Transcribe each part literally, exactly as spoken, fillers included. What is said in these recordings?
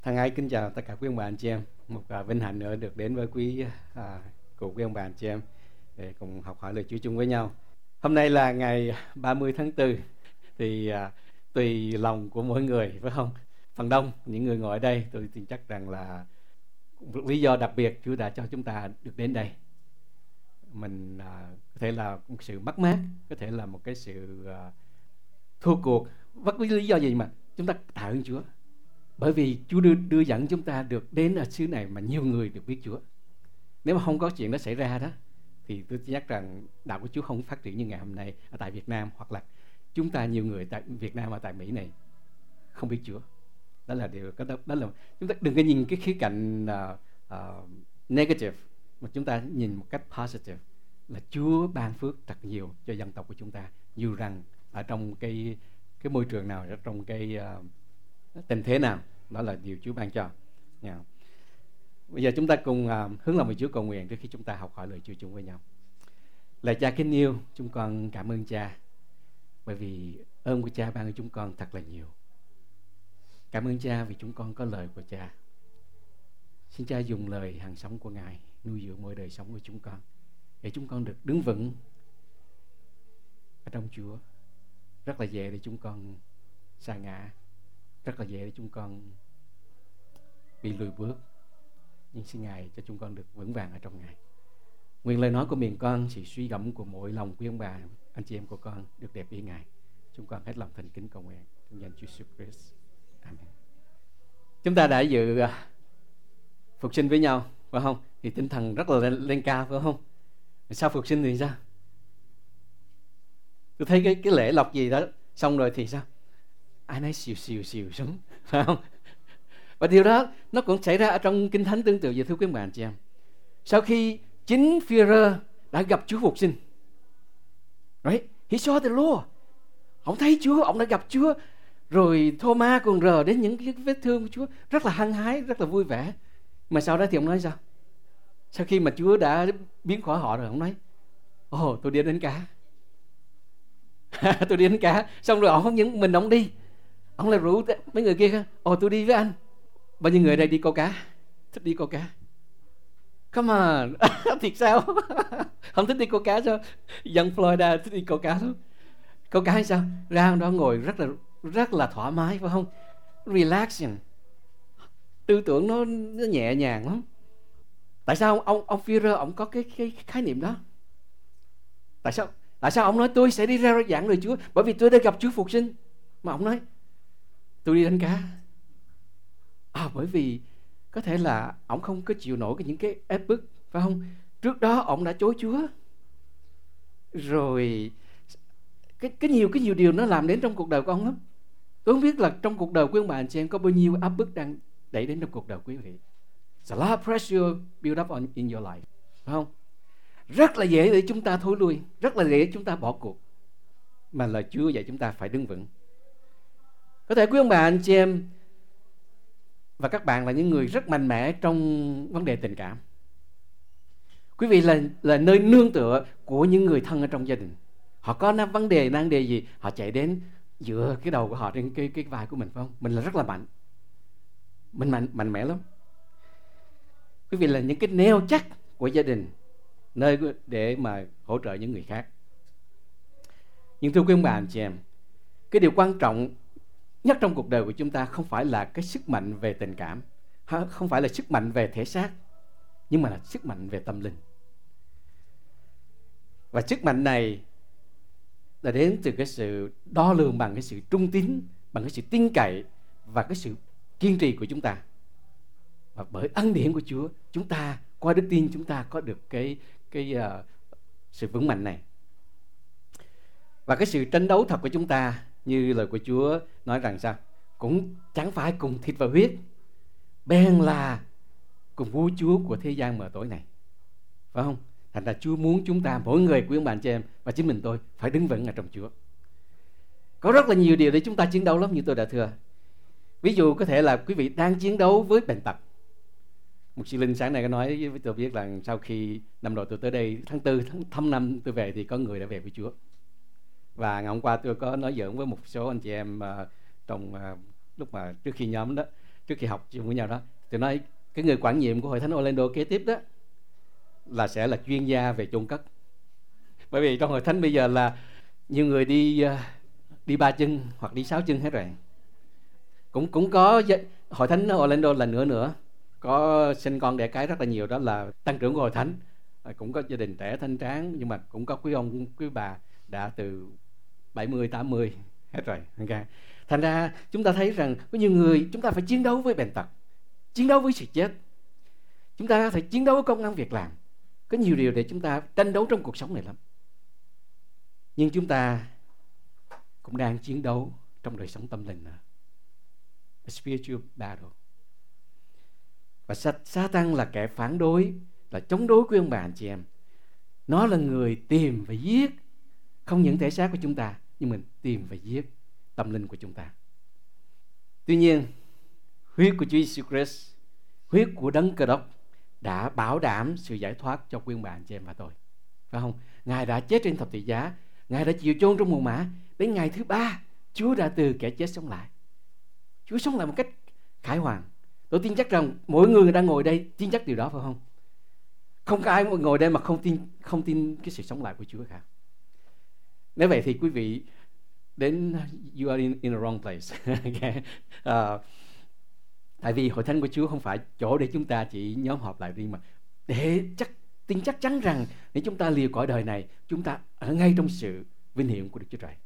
Thân ái kính chào tất cả quý ông bà anh chị em. Một à, vinh hạnh nữa được đến với quý à, cụ quý ông bà anh chị em để cùng học hỏi lời Chúa chung với nhau. Hôm nay là ngày ba mươi tháng tư, thì à, tùy lòng của mỗi người, phải không? Phần đông những người ngồi ở đây, tôi tin chắc rằng là một lý do đặc biệt Chúa đã cho chúng ta được đến đây. Mình à, có thể là một sự mất mát, có thể là một cái sự à, thua cuộc, bất cứ lý do gì mà chúng ta tạ ơn Chúa. Bởi vì Chúa đưa, đưa dẫn chúng ta được đến ở xứ này mà nhiều người được biết Chúa. Nếu mà không có chuyện đó xảy ra đó, thì tôi chắc rằng đạo của Chúa không phát triển như ngày hôm nay ở tại Việt Nam, hoặc là chúng ta nhiều người tại Việt Nam và tại Mỹ này không biết Chúa. Đó là điều đó, đó là chúng ta đừng có nhìn cái khía cạnh uh, uh, negative, mà chúng ta nhìn một cách positive, là Chúa ban phước thật nhiều cho dân tộc của chúng ta, dù rằng ở trong cái cái môi trường nào, ở trong cái uh, tình thế nào, đó là điều Chúa ban cho. Yeah. Bây giờ chúng ta cùng uh, hướng lòng về Chúa cầu nguyện trước khi chúng ta học hỏi lời Chúa chung với nhau. Lạy Cha kính yêu, chúng con cảm ơn Cha, bởi vì ơn của Cha ban cho chúng con thật là nhiều. Cảm ơn Cha vì chúng con có lời của Cha. Xin Cha dùng lời hàng sống của Ngài nuôi dưỡng mỗi đời sống của chúng con, để chúng con được đứng vững ở trong Chúa. Rất là dễ để chúng con sa ngã, rất là dễ để chúng con bị lùi bước, nhưng xin Ngài cho chúng con được vững vàng ở trong Ngài. Nguyện lời nói của miệng con, sự suy gẫm của mỗi lòng quý ông bà, anh chị em của con được đẹp ý Ngài. Chúng con hết lòng thành kính cầu nguyện trong danh Chúa Jesus Christ. Amen. Chúng ta đã dự uh, phục sinh với nhau, phải không? Thì tinh thần rất là lên, lên cao, phải không? Sau phục sinh thì sao? Tôi thấy cái cái lễ lộc gì đó xong rồi thì sao? Ai nấy xìu xìu xìu xuống, phải không? Và điều đó nó cũng xảy ra ở trong Kinh Thánh tương tự vậy, thưa quý ông bà anh chị em. Sau khi chính Phi-e-rơ đã gặp Chúa phục sinh, right? He saw the Lord. Ông thấy Chúa, ông đã gặp Chúa. Rồi Thô-ma còn rờ đến những cái vết thương của Chúa, rất là hăng hái, rất là vui vẻ. Mà sau đó thì ông nói sao? Sau khi mà Chúa đã biến khỏi họ rồi, ông nói: Ồ, tôi đi đánh cá. Tôi đi đánh cá. Xong rồi ông không những mình ông đi, ông lại rủ mấy người kia: Ồ, tôi đi với anh. Bao nhiêu người ở đây đi câu cá, thích đi câu cá? Come on. Thiệt sao? Không thích đi câu cá sao? Dân Florida thích đi câu cá lắm. Câu cá hay sao? Ra đó ngồi rất là rất là thoải mái, phải không? Relaxing. Tư tưởng nó, nó nhẹ nhàng lắm. Tại sao ông ông Phi-e-rơ ông có cái cái khái niệm đó? Tại sao tại sao ông nói tôi sẽ đi ra giảng lời Chúa? Bởi vì tôi đã gặp Chúa phục sinh. Mà ông nói tôi đi đánh cá. À, bởi vì có thể là ông không có chịu nổi những cái ép bức, phải không? Trước đó ông đã chối Chúa. Rồi cái cái nhiều cái nhiều điều nó làm đến trong cuộc đời của ông lắm. Tôi không biết là trong cuộc đời của ông bà anh chị em có bao nhiêu áp bức đang đẩy đến trong cuộc đời quý vị. There's a lot of pressure build up on in your life, phải không? Rất là dễ để chúng ta thối lui, rất là dễ để chúng ta bỏ cuộc. Mà lời Chúa dạy chúng ta phải đứng vững. Có thể quý ông bà anh chị em và các bạn là những người rất mạnh mẽ trong vấn đề tình cảm. Quý vị là, là nơi nương tựa của những người thân ở trong gia đình. Họ có vấn đề, nan đề gì, họ chạy đến dựa cái đầu của họ trên cái, cái vai của mình, phải không? Mình là rất là mạnh. Mình mạnh, mạnh mẽ lắm. Quý vị là những cái neo chắc của gia đình, nơi để mà hỗ trợ những người khác. Nhưng thưa quý ông bà anh chị em, cái điều quan trọng nhất trong cuộc đời của chúng ta không phải là cái sức mạnh về tình cảm, không phải là sức mạnh về thể xác, nhưng mà là sức mạnh về tâm linh. Và sức mạnh này là đến từ cái sự đo lường bằng cái sự trung tín, bằng cái sự tin cậy và cái sự kiên trì của chúng ta. Và bởi ân điển của Chúa, chúng ta qua đức tin chúng ta có được cái cái uh, sự vững mạnh này. Và cái sự tranh đấu thật của chúng ta, như lời của Chúa nói rằng sao? Cũng chẳng phải cùng thịt và huyết, bèn là cùng vua chúa của thế gian mờ tối này, phải không? Thành ra Chúa muốn chúng ta, mỗi người, quý ông bà anh chị em và chính mình tôi, phải đứng vững ở trong Chúa. Có rất là nhiều điều để chúng ta chiến đấu lắm, như tôi đã thưa. Ví dụ có thể là quý vị đang chiến đấu với bệnh tật. Một sư Linh sáng nay có nói với tôi biết là sau khi năm rồi tôi tới đây tháng tư, tháng thăm năm tôi về thì có người đã về với Chúa. Và ngày hôm qua tôi có nói giỡn với một số anh chị em uh, trong uh, lúc mà trước khi nhóm đó, trước khi học chung với nhau đó, tôi nói cái người quản nhiệm của Hội Thánh Orlando kế tiếp đó là sẽ là chuyên gia về chôn cất. Bởi vì trong Hội Thánh bây giờ là nhiều người đi đi ba chân hoặc đi sáu chân hết rồi. Cũng cũng có Hội Thánh Orlando là nữa nữa, có sinh con đẻ cái rất là nhiều, đó là tăng trưởng của Hội Thánh. Cũng có gia đình trẻ thanh tráng, nhưng mà cũng có quý ông quý bà đã từ bảy mươi tám mươi hết rồi. Okay. Thành ra chúng ta thấy rằng có nhiều người chúng ta phải chiến đấu với bệnh tật, chiến đấu với sự chết, chúng ta phải chiến đấu với công ăn việc làm. Có nhiều điều để chúng ta tranh đấu trong cuộc sống này lắm. Nhưng chúng ta cũng đang chiến đấu trong đời sống tâm linh nữa. A spiritual battle. Và Satan là kẻ phản đối, là chống đối quý ông bà anh chị em. Nó là người tìm và giết không những thể xác của chúng ta, nhưng mình tìm và giết tâm linh của chúng ta. Tuy nhiên, huyết của Chúa Jesus Christ, huyết của Đấng Cơ Đốc đã bảo đảm sự giải thoát cho quý ông bà anh chị em và tôi, phải không? Ngài đã chết trên thập tự giá, Ngài đã chịu chôn trong mồ mả. Đến ngày thứ ba, Chúa đã từ kẻ chết sống lại. Chúa sống lại một cách khải hoàn. Tôi tin chắc rằng mỗi người đang ngồi đây tin chắc điều đó, phải không? Không có ai ngồi đây mà không tin không tin cái sự sống lại của Chúa cả. Nếu vậy thì quý vị đến you are in, in the wrong place. Okay. Uh, tại vì Hội Thánh của Chúa không phải chỗ để chúng ta chỉ nhóm họp lại riêng, mà để chắc tin chắc chắn rằng nếu chúng ta lìa cõi đời này, chúng ta ở ngay trong sự vinh hiển của Đức Chúa Trời.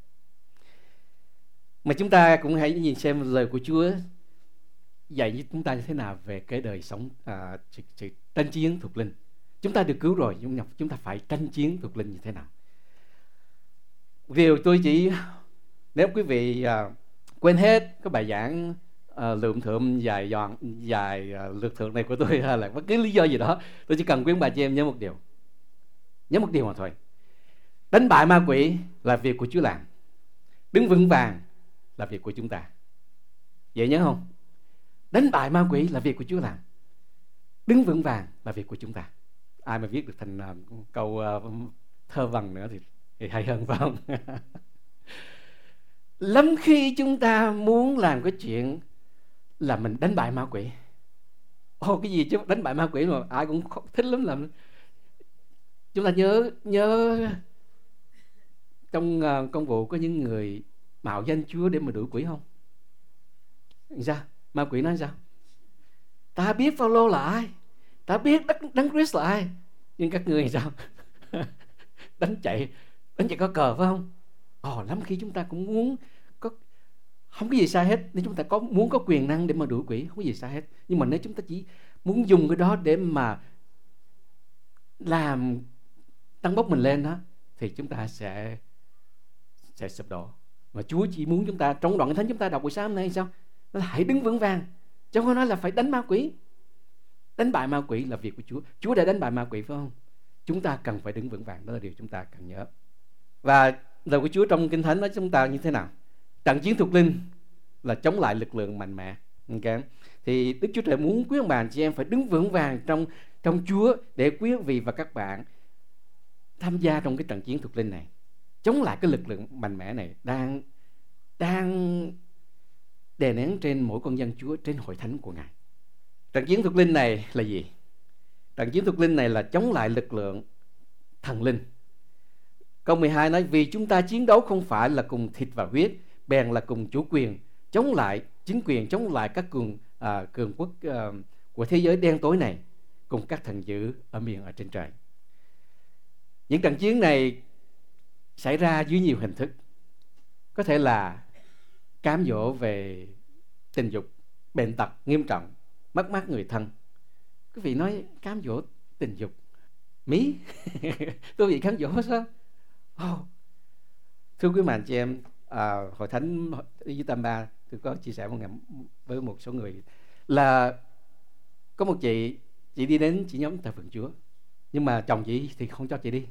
Mà chúng ta cũng hãy nhìn xem lời của Chúa dạy với chúng ta như thế nào về cái đời sống, à, sự, sự tranh chiến thuộc linh. Chúng ta được cứu rồi, nhưng chúng ta phải tranh chiến thuộc linh như thế nào? Điều tôi chỉ, nếu quý vị à, quên hết cái bài giảng à, lượm thượm dài giòn dài à, lượt thượng này của tôi, hay là bất cứ lý do gì đó, tôi chỉ cần quý bà chị em nhớ một điều, nhớ một điều mà thôi. Đánh bại ma quỷ là việc của Chúa làm, đứng vững vàng là việc của chúng ta. Vậy nhớ không? Đánh bại ma quỷ là việc của Chúa làm, đứng vững vàng là việc của chúng ta. Ai mà viết được thành uh, câu uh, thơ văn nữa thì, thì hay hơn, phải không? Lắm khi chúng ta muốn làm cái chuyện là mình đánh bại ma quỷ. Ồ, cái gì chứ đánh bại ma quỷ mà ai cũng thích lắm làm. Chúng ta nhớ nhớ trong uh, công vụ có những người mạo danh Chúa để mà đuổi quỷ không? Sao? Ma quỷ nói sao? Ta biết Phaolô là ai, ta biết Đấng Christ là ai, nhưng các ngươi thì sao? đánh chạy đánh chạy có cờ, phải không? Ồ, lắm khi chúng ta cũng muốn có, không có gì sai hết, nếu chúng ta có muốn có quyền năng để mà đuổi quỷ, không có gì sai hết. Nhưng mà nếu chúng ta chỉ muốn dùng cái đó để mà làm tăng bốc mình lên đó, thì chúng ta sẽ sẽ sụp đổ. Mà Chúa chỉ muốn chúng ta, trong đoạn thánh chúng ta đọc buổi sáng hôm nay sao? Nó là hãy đứng vững vàng, chứ không nói là phải đánh ma quỷ. Đánh bại ma quỷ là việc của Chúa. Chúa đã đánh bại ma quỷ, phải không? Chúng ta cần phải đứng vững vàng, đó là điều chúng ta cần nhớ. Và lời của Chúa trong Kinh Thánh nói chúng ta như thế nào? Trận chiến thuộc linh là chống lại lực lượng mạnh mẽ. Okay. Thì Đức Chúa Trời muốn quý ông bà anh chị em phải đứng vững vàng trong trong Chúa, để quý vị và các bạn tham gia trong cái trận chiến thuộc linh này, chống lại cái lực lượng mạnh mẽ này đang đang đè nén trên mỗi con dân Chúa, trên hội thánh của Ngài. Trận chiến thuộc linh này là gì? Trận chiến thuộc linh này là chống lại lực lượng thần linh. Câu mười hai nói: vì chúng ta chiến đấu không phải là cùng thịt và huyết, bèn là cùng chủ quyền, chống lại chính quyền, chống lại các cường à, cường quốc à, của thế giới đen tối này, cùng các thần dữ ở miền ở trên trời. Những trận chiến này xảy ra dưới nhiều hình thức. Có thể là cám dỗ về tình dục, bệnh tật nghiêm trọng, mất mát người thân. Quý vị nói cám dỗ tình dục, mí tôi bị cám dỗ sao? Oh. Thưa quý bạn chị em, à, hội thánh dưới Tam Ba, tôi có chia sẻ một ngày với một số người là có một chị chị đi đến chị nhóm thờ phượng Chúa, nhưng mà chồng chị thì không cho chị đi.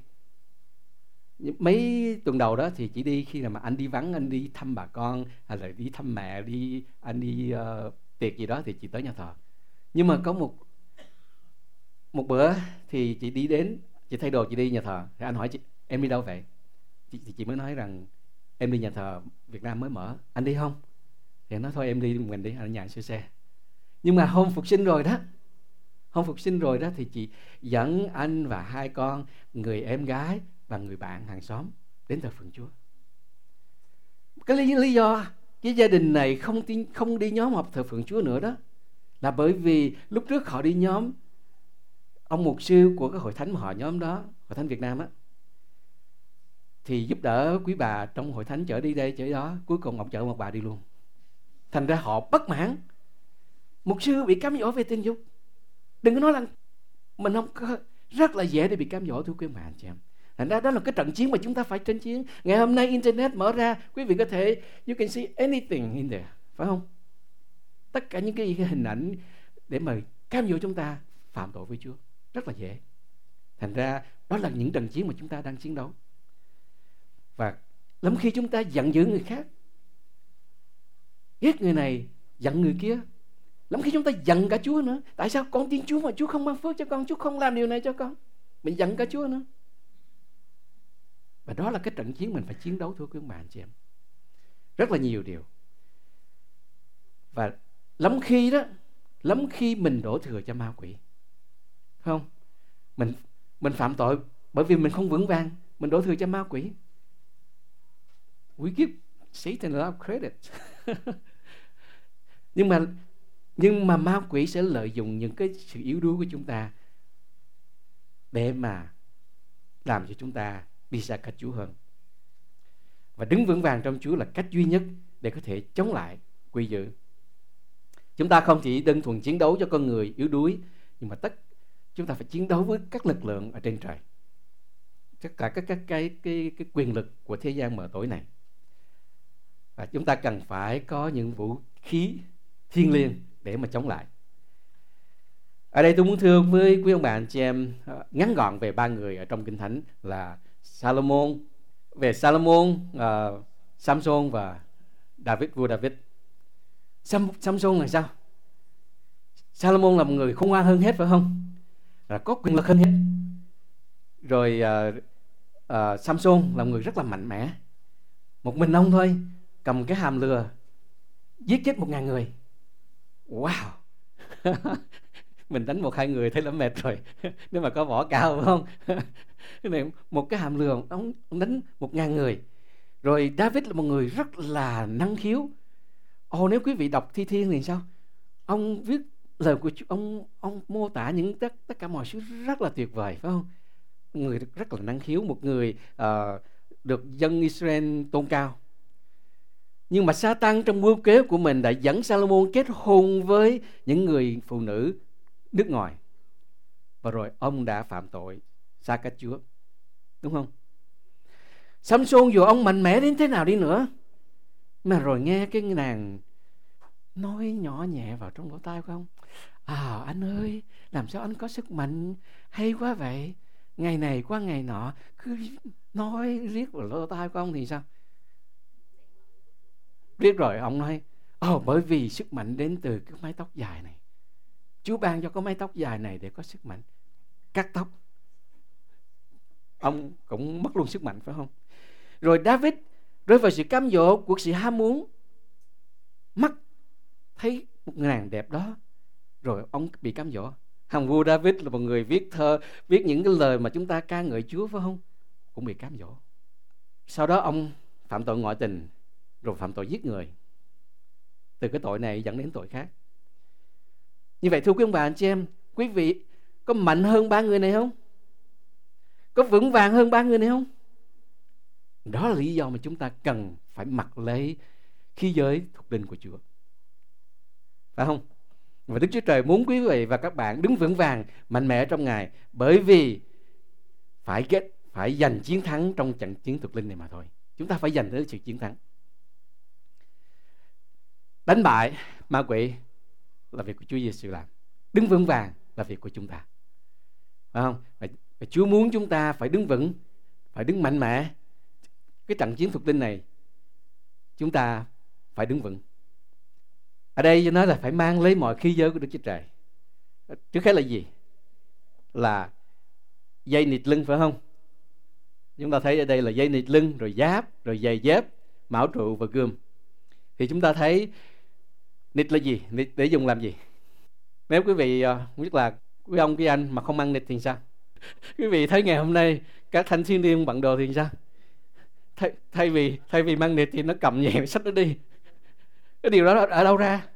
Mấy tuần đầu đó thì chỉ đi khi nào mà anh đi vắng, anh đi thăm bà con, hay là đi thăm mẹ, đi anh đi uh, tiệc gì đó thì chị tới nhà thờ. Nhưng mà có một một bữa thì chị đi đến, chị thay đồ chị đi nhà thờ, thì anh hỏi chị em đi đâu vậy? Chị, thì chị mới nói rằng em đi nhà thờ Việt Nam mới mở, anh đi không? Thì anh nói thôi em đi mình đi, anh ở nhà anh sửa xe. Nhưng mà hôm phục sinh rồi đó, hôm phục sinh rồi đó thì chị dẫn anh và hai con, người em gái và người bạn hàng xóm đến thờ phượng Chúa. Cái lý, lý do cái gia đình này không, tin, không đi nhóm họp thờ phượng Chúa nữa đó là bởi vì lúc trước họ đi nhóm, ông mục sư của cái hội thánh mà họ nhóm đó, hội thánh Việt Nam á, thì giúp đỡ quý bà trong hội thánh chở đi đây chở đó, cuối cùng ông chở một bà đi luôn. Thành ra họ bất mãn, mục sư bị cám dỗ về tình dục. Đừng có nói là mình không có, rất là dễ để bị cám dỗ, thưa quý bà anh chị em. Thành ra đó là cái trận chiến mà chúng ta phải tranh chiến. Ngày hôm nay internet mở ra, quý vị có thể, you can see anything in there, phải không? Tất cả những cái hình ảnh để mà cám dỗ chúng ta phạm tội với Chúa rất là dễ. Thành ra đó là những trận chiến mà chúng ta đang chiến đấu. Và lắm khi chúng ta giận dữ người khác, ghét người này, giận người kia. Lắm khi chúng ta giận cả Chúa nữa. Tại sao con tin Chúa mà Chúa không ban phước cho con, Chúa không làm điều này cho con? Mình giận cả Chúa nữa. Và đó là cái trận chiến mình phải chiến đấu, thưa quý ông bà anh chị em. Rất là nhiều điều. Và lắm khi đó, lắm khi mình đổ thừa cho ma quỷ, phải không? Mình, mình phạm tội bởi vì mình không vững vàng, mình đổ thừa cho ma quỷ. We give Satan a lot of credit. nhưng mà nhưng mà ma quỷ sẽ lợi dụng những cái sự yếu đuối của chúng ta để mà làm cho chúng ta đi xa cách Chúa hơn. Và đứng vững vàng trong Chúa là cách duy nhất để có thể chống lại quỷ dữ. Chúng ta không chỉ đơn thuần chiến đấu cho con người yếu đuối, nhưng mà tất chúng ta phải chiến đấu với các lực lượng ở trên trời, tất cả các cái, cái, cái, cái quyền lực của thế gian mờ tối này. Và chúng ta cần phải có những vũ khí thiêng liêng để mà chống lại. Ở đây tôi muốn thưa với quý ông bà anh chị em ngắn gọn về ba người ở trong Kinh Thánh là Salomon, về Salomon, uh, Samson và David, vua David. Sam, Samson là sao? Salomon là một người khôn ngoan hơn hết, phải không? Là có quyền lực hơn hết. Rồi uh, uh, Samson là một người rất là mạnh mẽ. Một mình ông thôi, cầm cái hàm lừa giết chết một ngàn người. Wow. Mình đánh một hai người thấy là mệt rồi. Nếu mà có võ cao, phải không? Cái này một cái hàm lừa ông, ông đánh một ngàn người. Rồi David là một người rất là năng khiếu. Ồ, nếu quý vị đọc Thi Thiên thì sao? Ông viết lời của Chúa, ông ông mô tả những tất tất cả mọi sự rất là tuyệt vời, phải không? Một người rất là năng khiếu, một người uh, được dân Israel tôn cao. Nhưng mà Sa-tan trong mưu kế của mình đã dẫn Salomon kết hôn với những người phụ nữ nước ngoài. Và rồi ông đã phạm tội xa cách Chúa, đúng không? Samson dù ông mạnh mẽ đến thế nào đi nữa, mà rồi nghe cái nàng nói nhỏ nhẹ vào trong lỗ tai của ông: À anh ơi, làm sao anh có sức mạnh hay quá vậy? Ngày này qua ngày nọ cứ nói riết vào lỗ tai của ông thì sao? Riết rồi ông nói: Ồ, bởi vì sức mạnh đến từ cái mái tóc dài này. Chúa ban cho có mái tóc dài này để có sức mạnh. Cắt tóc. Ông cũng mất luôn sức mạnh, phải không? Rồi David rơi vào sự cám dỗ của sự ham muốn, mắt thấy một nàng đẹp đó, rồi ông bị cám dỗ. Hằng vua David là một người viết thơ, viết những cái lời mà chúng ta ca ngợi Chúa, phải không? Cũng bị cám dỗ. Sau đó ông phạm tội ngoại tình, rồi phạm tội giết người. Từ cái tội này dẫn đến tội khác. Như vậy thưa quý ông bà anh chị em, quý vị có mạnh hơn ba người này không? Có vững vàng hơn ba người này không? Đó là lý do mà chúng ta cần phải mặc lấy khí giới thuộc linh của Chúa, phải không? Và Đức Chúa Trời muốn quý vị và các bạn đứng vững vàng, mạnh mẽ trong Ngài, bởi vì phải kết, phải giành chiến thắng trong trận chiến thuộc linh này mà thôi. Chúng ta phải giành tới sự chiến thắng. Đánh bại ma quỷ là việc của Chúa Giêsu làm. Đứng vững vàng là việc của chúng ta, phải không? Và, và Chúa muốn chúng ta phải đứng vững, phải đứng mạnh mẽ. Cái trận chiến thuộc linh này chúng ta phải đứng vững. Ở đây nói là phải mang lấy mọi khí giới của Đức Chúa Trời. Trước hết là gì? Là dây nịt lưng, phải không? Chúng ta thấy ở đây là dây nịt lưng, rồi giáp, rồi giày dép, mão trụ và gươm. Thì chúng ta thấy nịt là gì? Nịt để dùng làm gì? Nếu quý vị uh, biết là quý ông quý anh mà không ăn nịt thì sao? Quý vị thấy ngày hôm nay các thanh thiếu niên bận đồ thì sao? Thay, thay vì thay vì mang nịt thì nó cầm nhẹ xách nó đi. Cái điều đó ở đâu ra?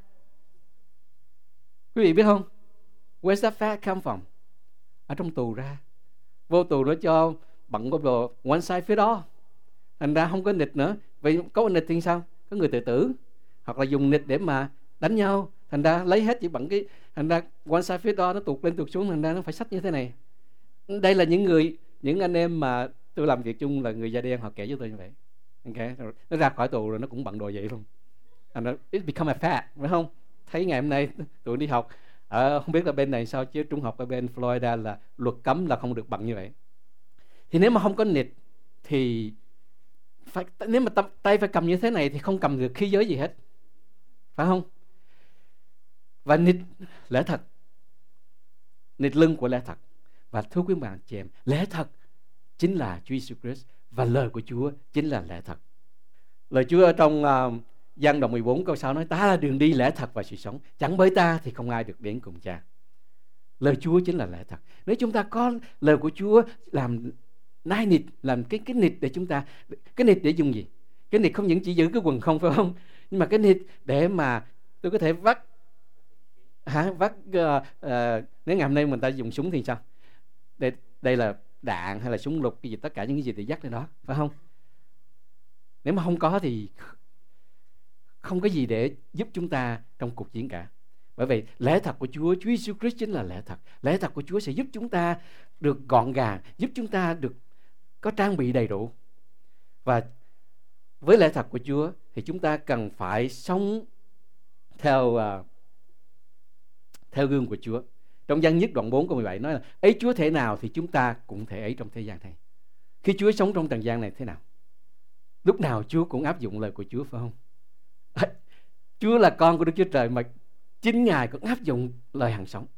Quý vị biết không? Where's that fat come from? Ở trong tù ra. Vô tù nó cho bận cái đồ one size fit all. Thành ra không có nịt nữa. Vậy có nịt thì sao? Có người tự tử, hoặc là dùng nịt để mà đánh nhau, thành ra lấy hết chỉ bằng cái, thành ra one size fit all nó tụt lên tụt xuống, thành ra nó phải xách như thế này. Đây là những người, những anh em mà tôi làm việc chung là người da đen, họ kể với tôi như vậy. Okay. Nó ra khỏi tù rồi nó cũng bận đồ vậy luôn. Thành ra it become a fad, phải không? Thấy ngày hôm nay tụi đi học ở, không biết là bên này sao chứ trung học ở bên Florida là luật cấm là không được bận như vậy. Thì nếu mà không có nịt thì phải, nếu mà tay phải cầm như thế này thì không cầm được khí giới gì hết, phải không? Và nịt lẽ thật, nịt lưng của lẽ thật. Và thưa quý bạn chị em, lẽ thật chính là Chúa Jesus Christ, và lời của Chúa chính là lẽ thật. Lời Chúa ở trong uh, Giăng đoạn mười bốn câu sáu nói: ta là đường đi, lẽ thật và sự sống, chẳng bởi ta thì không ai được đến cùng Cha. Lời Chúa chính là lẽ thật. Nếu chúng ta có lời của Chúa làm nai nịt, làm cái cái nịt để chúng ta, cái nịt để dùng gì? Cái nịt không những chỉ giữ cái quần không, phải không? Nhưng mà cái nịt để mà tôi có thể vắt, hả, vắt uh, uh, nếu ngày hôm nay mình ta dùng súng thì sao? Đây, đây là đạn hay là súng lục cái gì, tất cả những cái gì để dắt lên đó, phải không? Nếu mà không có thì không có gì để giúp chúng ta trong cuộc chiến cả. Bởi vậy lẽ thật của Chúa, Chúa Jesus Christ chính là lẽ thật. Lẽ thật của Chúa sẽ giúp chúng ta được gọn gàng, giúp chúng ta được có trang bị đầy đủ. Và với lẽ thật của Chúa thì chúng ta cần phải sống theo uh, theo gương của Chúa. Trong Giăng nhất đoạn bốn câu mười bảy nói là: ấy Chúa thể nào thì chúng ta cũng thể ấy trong thế gian này. Khi Chúa sống trong trần gian này thế nào? Lúc nào Chúa cũng áp dụng lời của Chúa, phải không? Chúa là con của Đức Chúa Trời mà chính Ngài cũng áp dụng lời hằng sống.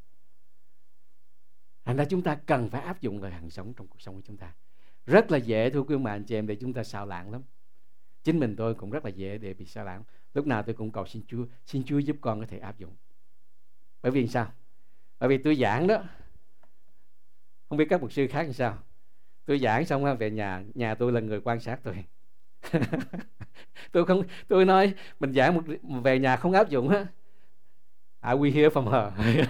Thành ra chúng ta cần phải áp dụng lời hằng sống trong cuộc sống của chúng ta. Rất là dễ, thưa quý ông bà anh chị em, để chúng ta sao lãng lắm. Chính mình tôi cũng rất là dễ để bị sao lãng. Lúc nào tôi cũng cầu xin Chúa, xin Chúa giúp con có thể áp dụng. Bởi vì sao? Bởi vì tôi giảng đó, không biết các mục sư khác làm sao. Tôi giảng xong về nhà, nhà tôi là người quan sát tôi. tôi không, tôi nói mình giảng một, về nhà không áp dụng á, I will hear from her.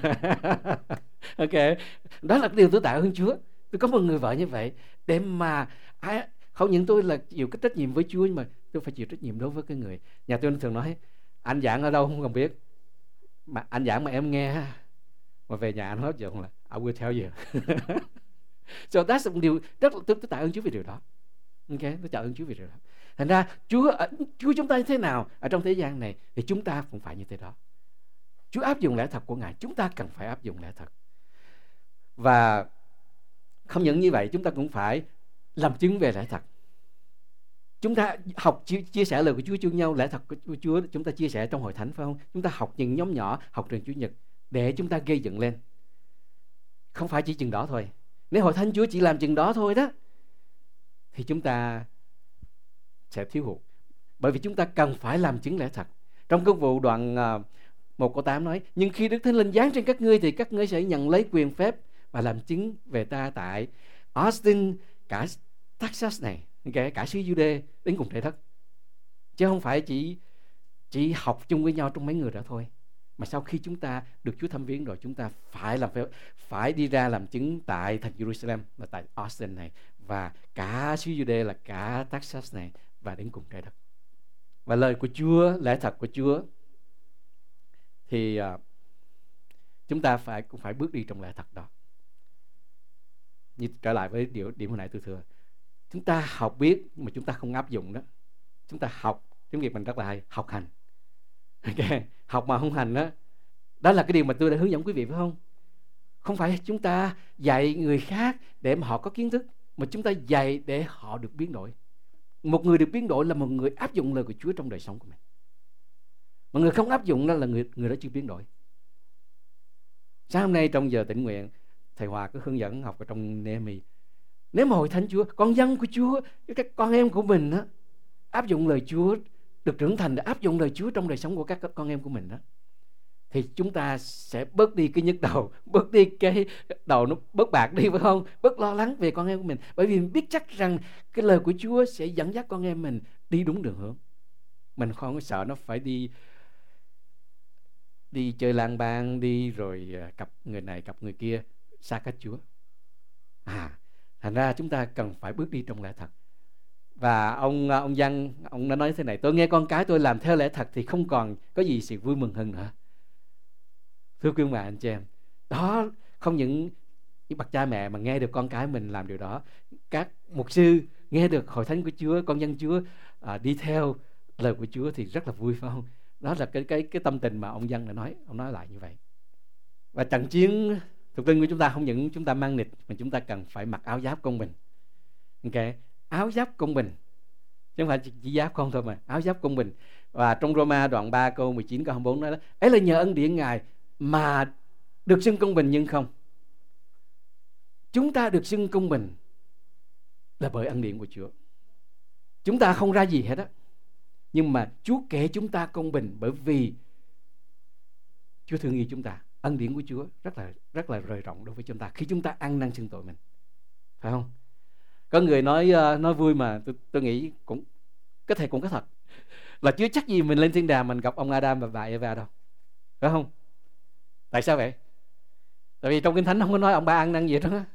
Ok, đó là điều tôi tạ ơn Chúa. Tôi có một người vợ như vậy để mà ai, không những tôi là chịu cái trách nhiệm với Chúa, nhưng mà tôi phải chịu trách nhiệm đối với cái người. Nhà tôi thường nói: anh giảng ở đâu không cần biết, mà anh giảng mà em nghe, mà về nhà anh áp dụng là I will tell you. So that's một điều rất là tôi, tôi tạ ơn Chúa vì điều đó. Ok, tôi tạ ơn Chúa vì điều đó. Thành ra Chúa, Chúa chúng ta như thế nào ở trong thế gian này thì chúng ta cũng phải như thế đó. Chúa áp dụng lẽ thật của Ngài, chúng ta cần phải áp dụng lẽ thật. Và không những như vậy, chúng ta cũng phải làm chứng về lẽ thật. Chúng ta học chia, chia sẻ lời của Chúa cho nhau, lẽ thật của Chúa chúng ta chia sẻ trong hội thánh, phải không? Chúng ta học những nhóm nhỏ, học trường Chủ nhật để chúng ta gây dựng lên. Không phải chỉ chừng đó thôi. Nếu hội thánh Chúa chỉ làm chừng đó thôi đó thì chúng ta sẽ thiếu hụt. Bởi vì chúng ta cần phải làm chứng lẽ thật. Trong công vụ đoạn uh, một câu tám nói: nhưng khi Đức Thánh Linh giáng trên các ngươi thì các ngươi sẽ nhận lấy quyền phép và làm chứng về ta tại Austin, cả Texas này, cả, cả xứ Jude đến cùng trái đất. Chứ không phải chỉ chỉ học chung với nhau trong mấy người đó thôi. Mà sau khi chúng ta được Chúa thăm viếng rồi, chúng ta phải làm phải, phải đi ra làm chứng tại thành Jerusalem, là tại Austin này, và cả xứ Jude là cả Texas này, và đến cùng trái đất. Và lời của Chúa, lẽ thật của Chúa thì uh, chúng ta phải cũng phải bước đi trong lẽ thật đó. Như trở lại với điều điểm hồi nãy tôi thừa, chúng ta học biết nhưng mà chúng ta không áp dụng đó. Chúng ta học, tiếng Việt mình rất là hay, học hành. Okay. Học mà không hành đó, đó là cái điều mà tôi đã hướng dẫn quý vị, phải không? Không phải chúng ta dạy người khác để mà họ có kiến thức, mà chúng ta dạy để họ được biến đổi. Một người được biến đổi là một người áp dụng lời của Chúa trong đời sống của mình. Mà người không áp dụng đó là người, người đó chưa biến đổi. Sáng hôm nay trong giờ tĩnh nguyện, thầy Hòa có hướng dẫn học ở trong Nehemi. Nếu mà hội thánh Chúa, con dân của Chúa, các con em của mình đó, áp dụng lời Chúa, được trưởng thành để áp dụng lời Chúa trong đời sống của các con em của mình đó, thì chúng ta sẽ bớt đi cái nhức đầu, bớt đi cái đầu nó bớt bạc đi, phải không? Bớt lo lắng về con em của mình, bởi vì mình biết chắc rằng cái lời của Chúa sẽ dẫn dắt con em mình đi đúng đường hướng. Mình không có sợ nó phải đi đi chơi lang bang, đi rồi cặp người này cặp người kia xa cách Chúa. À, thành ra chúng ta cần phải bước đi trong lẽ thật. Và ông ông Văn ông đã nói thế này: tôi nghe con cái tôi làm theo lẽ thật thì không còn có gì sự vui mừng hơn nữa. Thưa quý ông bà anh chị em, đó không những những bậc cha mẹ mà nghe được con cái mình làm điều đó, các mục sư nghe được hội thánh của Chúa, con dân Chúa à, đi theo lời của Chúa thì rất là vui, phải không? Đó là cái cái cái tâm tình mà ông Văn đã nói, ông nói lại như vậy. Và trận chiến thuộc linh của chúng ta không những chúng ta mang nịt, mà chúng ta cần phải mặc áo giáp công bình. Ok, áo giáp công bình, chứ không phải chỉ giáp không thôi mà áo giáp công bình. Và trong Roma đoạn ba câu mười chín câu hai mươi bốn nói đó, ấy là nhờ ân điển Ngài mà được xưng công bình, nhưng không, chúng ta được xưng công bình là bởi ân điển của Chúa. Chúng ta không ra gì hết á, nhưng mà Chúa kể chúng ta công bình bởi vì Chúa thương yêu chúng ta. Ân điển của Chúa rất là rất là rời rộng đối với chúng ta khi chúng ta ăn năn xưng tội mình, phải không? Có người nói nói vui mà tôi, tôi nghĩ cũng có thể cũng có thật, là chưa chắc gì mình lên thiên đàng mình gặp ông Adam và bà Eva đâu, phải không? Tại sao vậy? Tại vì trong Kinh Thánh không có nói ông ba ăn năn gì hết đó.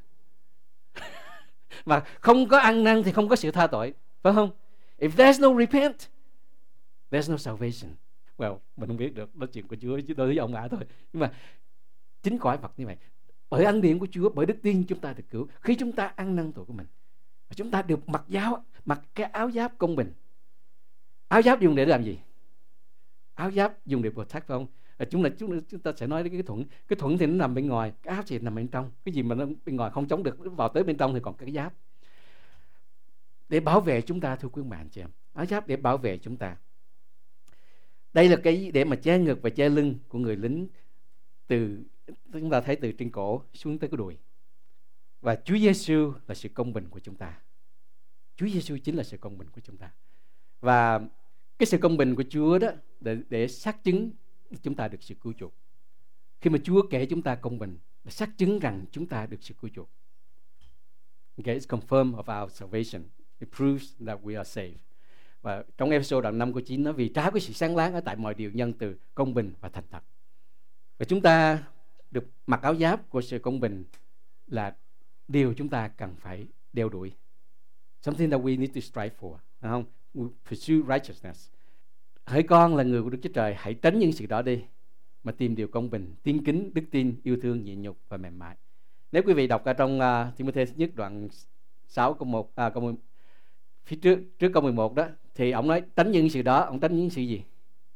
Mà không có ăn năn thì không có sự tha tội, phải không? If there's no repent, there's no salvation. Well, mình không biết được, đó chuyện của Chúa chứ tôi với ông bà thôi. Nhưng mà chính cõi vật như vậy, bởi ân điển của Chúa, bởi đức tin chúng ta được cứu khi chúng ta ăn năn tội của mình. Chúng ta được mặc giáo, mặc cái áo giáp công bình. Áo giáp dùng để làm gì? Áo giáp dùng để protect, phải không? Chúng là chúng, chúng ta sẽ nói đến cái thuẫn. Cái thuẫn thì nó nằm bên ngoài, cái áo thì nằm bên trong. Cái gì mà nó bên ngoài không chống được, vào tới bên trong thì còn cái giáp để bảo vệ chúng ta, thưa quý bạn chị em. Áo giáp để bảo vệ chúng ta. Đây là cái để mà che ngực và che lưng của người lính, từ chúng ta thấy từ trên cổ xuống tới cái đùi. Và Chúa Giêsu là sự công bình của chúng ta. Chúa Giêsu chính là sự công bình của chúng ta. Và cái sự công bình của Chúa đó để, để xác chứng chúng ta được sự cứu chuộc. Khi mà Chúa kể chúng ta công bình, để xác chứng rằng chúng ta được sự cứu chuộc. Okay, it's confirmed of our salvation. It proves that we are saved. Và trong episode đoạn năm câu chín nói: vì trái với sự sáng láng ở tại mọi điều nhân từ, công bình và thành thật. Và chúng ta được mặc áo giáp của sự công bình là điều chúng ta cần phải đeo đuổi. Something that we need to strive for, phải không? We pursue righteousness. Hỡi con là người của Đức Chúa Trời, hãy tránh những sự đó đi, mà tìm điều công bình, tin kính, đức tin, yêu thương, nhịn nhục và mềm mại. Nếu quý vị đọc ở trong uh, Timôthê nhất đoạn sáu câu một, à, câu mười, phía trước trước câu mười một đó, thì ông nói tránh những sự đó. Ông tránh những sự gì?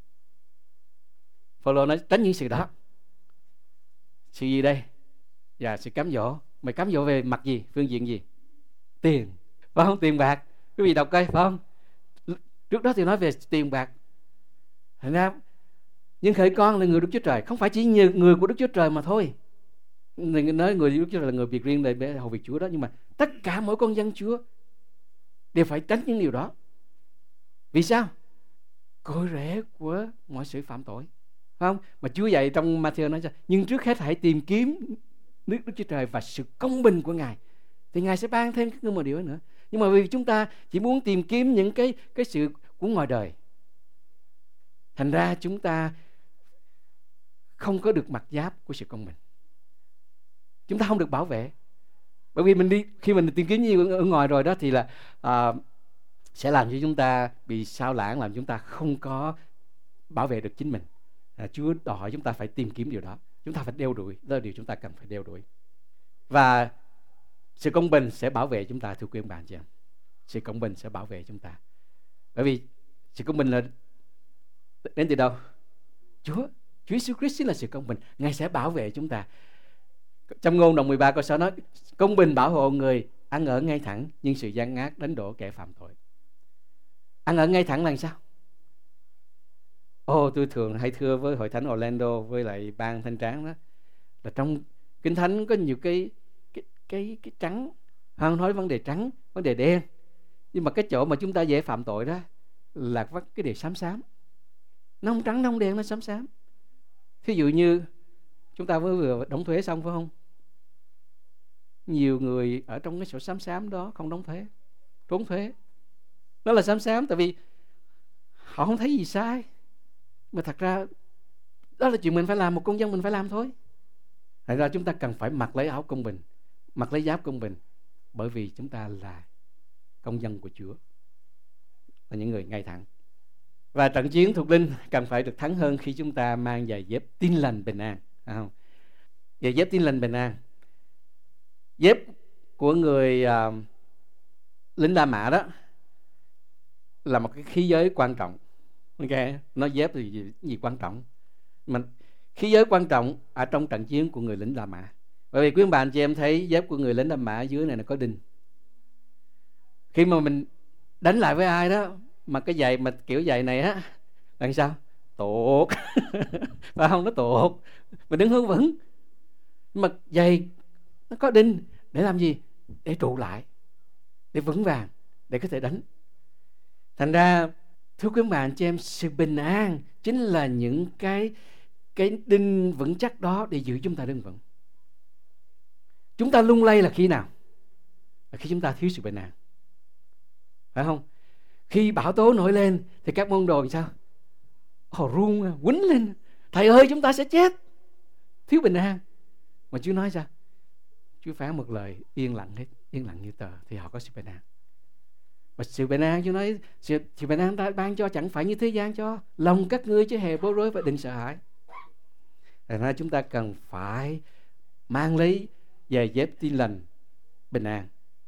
Phaolô nói tránh những sự đó. Sự gì đây? Dạ, sự cám dỗ. Mày cám dỗ về mặt gì? Phương diện gì? Tiền, phải không? Tiền bạc. Quý vị đọc coi, phải không? Trước đó thì nói về tiền bạc. Thành ra, nhưng hỡi con là người Đức Chúa Trời, không phải chỉ người của Đức Chúa Trời mà thôi. Nói người Đức Chúa Trời là người biệt riêng để hầu việc Chúa đó, nhưng mà tất cả mỗi con dân Chúa đều phải tránh những điều đó. Vì sao? Cội rễ của mọi sự phạm tội, phải không? Mà Chúa dạy trong Ma-thi-ơ nói sao? Nhưng trước hết hãy tìm kiếm nước Đức Chúa Trời và sự công bình của Ngài, thì Ngài sẽ ban thêm các một điều nữa. Nhưng mà vì chúng ta chỉ muốn tìm kiếm những cái cái sự của ngoài đời, thành ra chúng ta không có được mặc giáp của sự công bình. Chúng ta không được bảo vệ. Bởi vì mình đi khi mình tìm kiếm như ở ngoài rồi đó thì là à, sẽ làm cho chúng ta bị sao lãng, làm chúng ta không có bảo vệ được chính mình. À, Chúa đòi hỏi chúng ta phải tìm kiếm điều đó. Chúng ta phải đeo đuổi, đó là điều chúng ta cần phải đeo đuổi. Và sự công bình sẽ bảo vệ chúng ta, thưa quý ông bạn chị em. Sự công bình sẽ bảo vệ chúng ta. Bởi vì sự công bình là đến từ đâu? Chúa. Chúa Jesus Christ là sự công bình. Ngài sẽ bảo vệ chúng ta. Trong Ngôn đoạn mười ba câu sáu nói: công bình bảo hộ người ăn ở ngay thẳng, nhưng sự gian ác đánh đổ kẻ phạm tội. Ăn ở ngay thẳng là sao? Ồ, oh, tôi thường hay thưa với hội thánh Orlando với lại ban thanh tráng đó, là trong Kinh Thánh có nhiều cái cái cái cái trắng, không nói vấn đề trắng, vấn đề đen, nhưng mà cái chỗ mà chúng ta dễ phạm tội đó là cái điều xám xám. Nó không trắng, nó không đen, nó xám xám. Thí dụ như chúng ta mới vừa đóng thuế xong phải không? Nhiều người ở trong cái sổ xám xám đó không đóng thuế, trốn thuế. Đó là xám xám tại vì họ không thấy gì sai. Mà thật ra đó là chuyện mình phải làm, một công dân mình phải làm thôi. Thật ra chúng ta cần phải mặc lấy áo công bình, mặc lấy giáp công bình, bởi vì chúng ta là công dân của Chúa, là những người ngay thẳng. Và trận chiến thuộc linh cần phải được thắng hơn khi chúng ta mang giày dép tin lành bình an, phải không? Giày dép tin lành bình an. Dép của người uh, lính La Mã đó là một cái khí giới quan trọng. Ok, nói dép thì gì, gì quan trọng, mà khí giới quan trọng ở trong trận chiến của người lính La Mã. Bởi vì quý ông bà anh chị em thấy dép của người lính La Mã dưới này nó có đinh. Khi mà mình đánh lại với ai đó mà cái giày mà kiểu giày này á, làm sao? Tuột. Phải không? Nó tuột. Mình đứng hướng vững. Nhưng mà giày nó có đinh để làm gì? Để trụ lại, để vững vàng, để có thể đánh. Thành ra thưa quý bà anh chị em, sự bình an chính là những cái cái đinh vững chắc đó để giữ chúng ta đứng vững. Chúng ta lung lay là khi nào? Là khi chúng ta thiếu sự bình an, phải không? Khi bão tố nổi lên thì các môn đồ làm sao? Họ run, quýnh lên. Thầy ơi, chúng ta sẽ chết, thiếu bình an. Mà Chúa nói sao? Chúa phán một lời yên lặng hết, yên lặng như tờ, thì họ có sự bình an. Và sự bình an, Chúa nói sự, sự bình an ta ban cho chẳng phải như thế gian cho. Lòng các ngươi chứ hề bối rối và đừng sợ hãi. Thành ra chúng ta cần phải mang lấy giày dép tin lành bình an.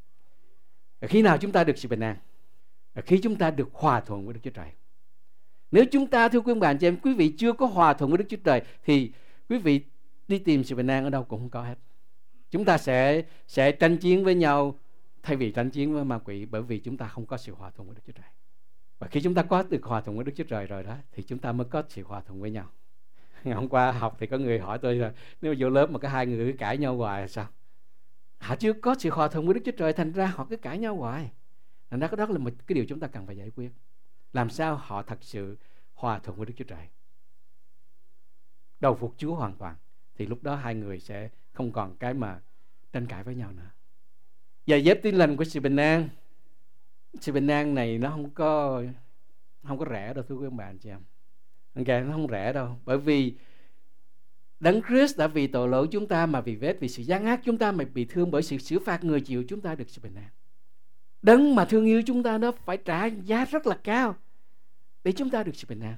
Và khi nào chúng ta được sự bình an? Và khi chúng ta được hòa thuận với Đức Chúa Trời. Nếu chúng ta, thưa quý bạn chị em, quý vị chưa có hòa thuận với Đức Chúa Trời thì quý vị đi tìm sự bình an ở đâu cũng không có hết. Chúng ta sẽ sẽ tranh chiến với nhau thay vì tranh chiến với ma quỷ, bởi vì chúng ta không có sự hòa thuận với Đức Chúa Trời. Và khi chúng ta có được hòa thuận với Đức Chúa Trời rồi đó thì chúng ta mới có sự hòa thuận với nhau. Ngày hôm qua học thì có người hỏi tôi là nếu mà vô lớp mà có hai người cứ cãi nhau hoài sao? Họ chưa có sự hòa thuận với Đức Chúa Trời, thành ra họ cứ cãi nhau hoài. Thành ra đó là một cái điều chúng ta cần phải giải quyết. Làm sao họ thật sự hòa thuận với Đức Chúa Trời, đầu phục Chúa hoàn toàn, thì lúc đó hai người sẽ không còn cái mà tranh cãi với nhau nữa. Giày dép tin lành của sự bình an. Sự bình an này nó không có không có rẻ đâu thưa quý ông bà anh chị em. Ok, nó không rẻ đâu. Bởi vì Đấng Christ đã vì tội lỗi chúng ta mà vì vết, vì sự gian ác chúng ta mà bị thương, bởi sự xử phạt người chịu chúng ta được sự bình an. Đấng mà thương yêu chúng ta đó phải trả giá rất là cao để chúng ta được sự bình an.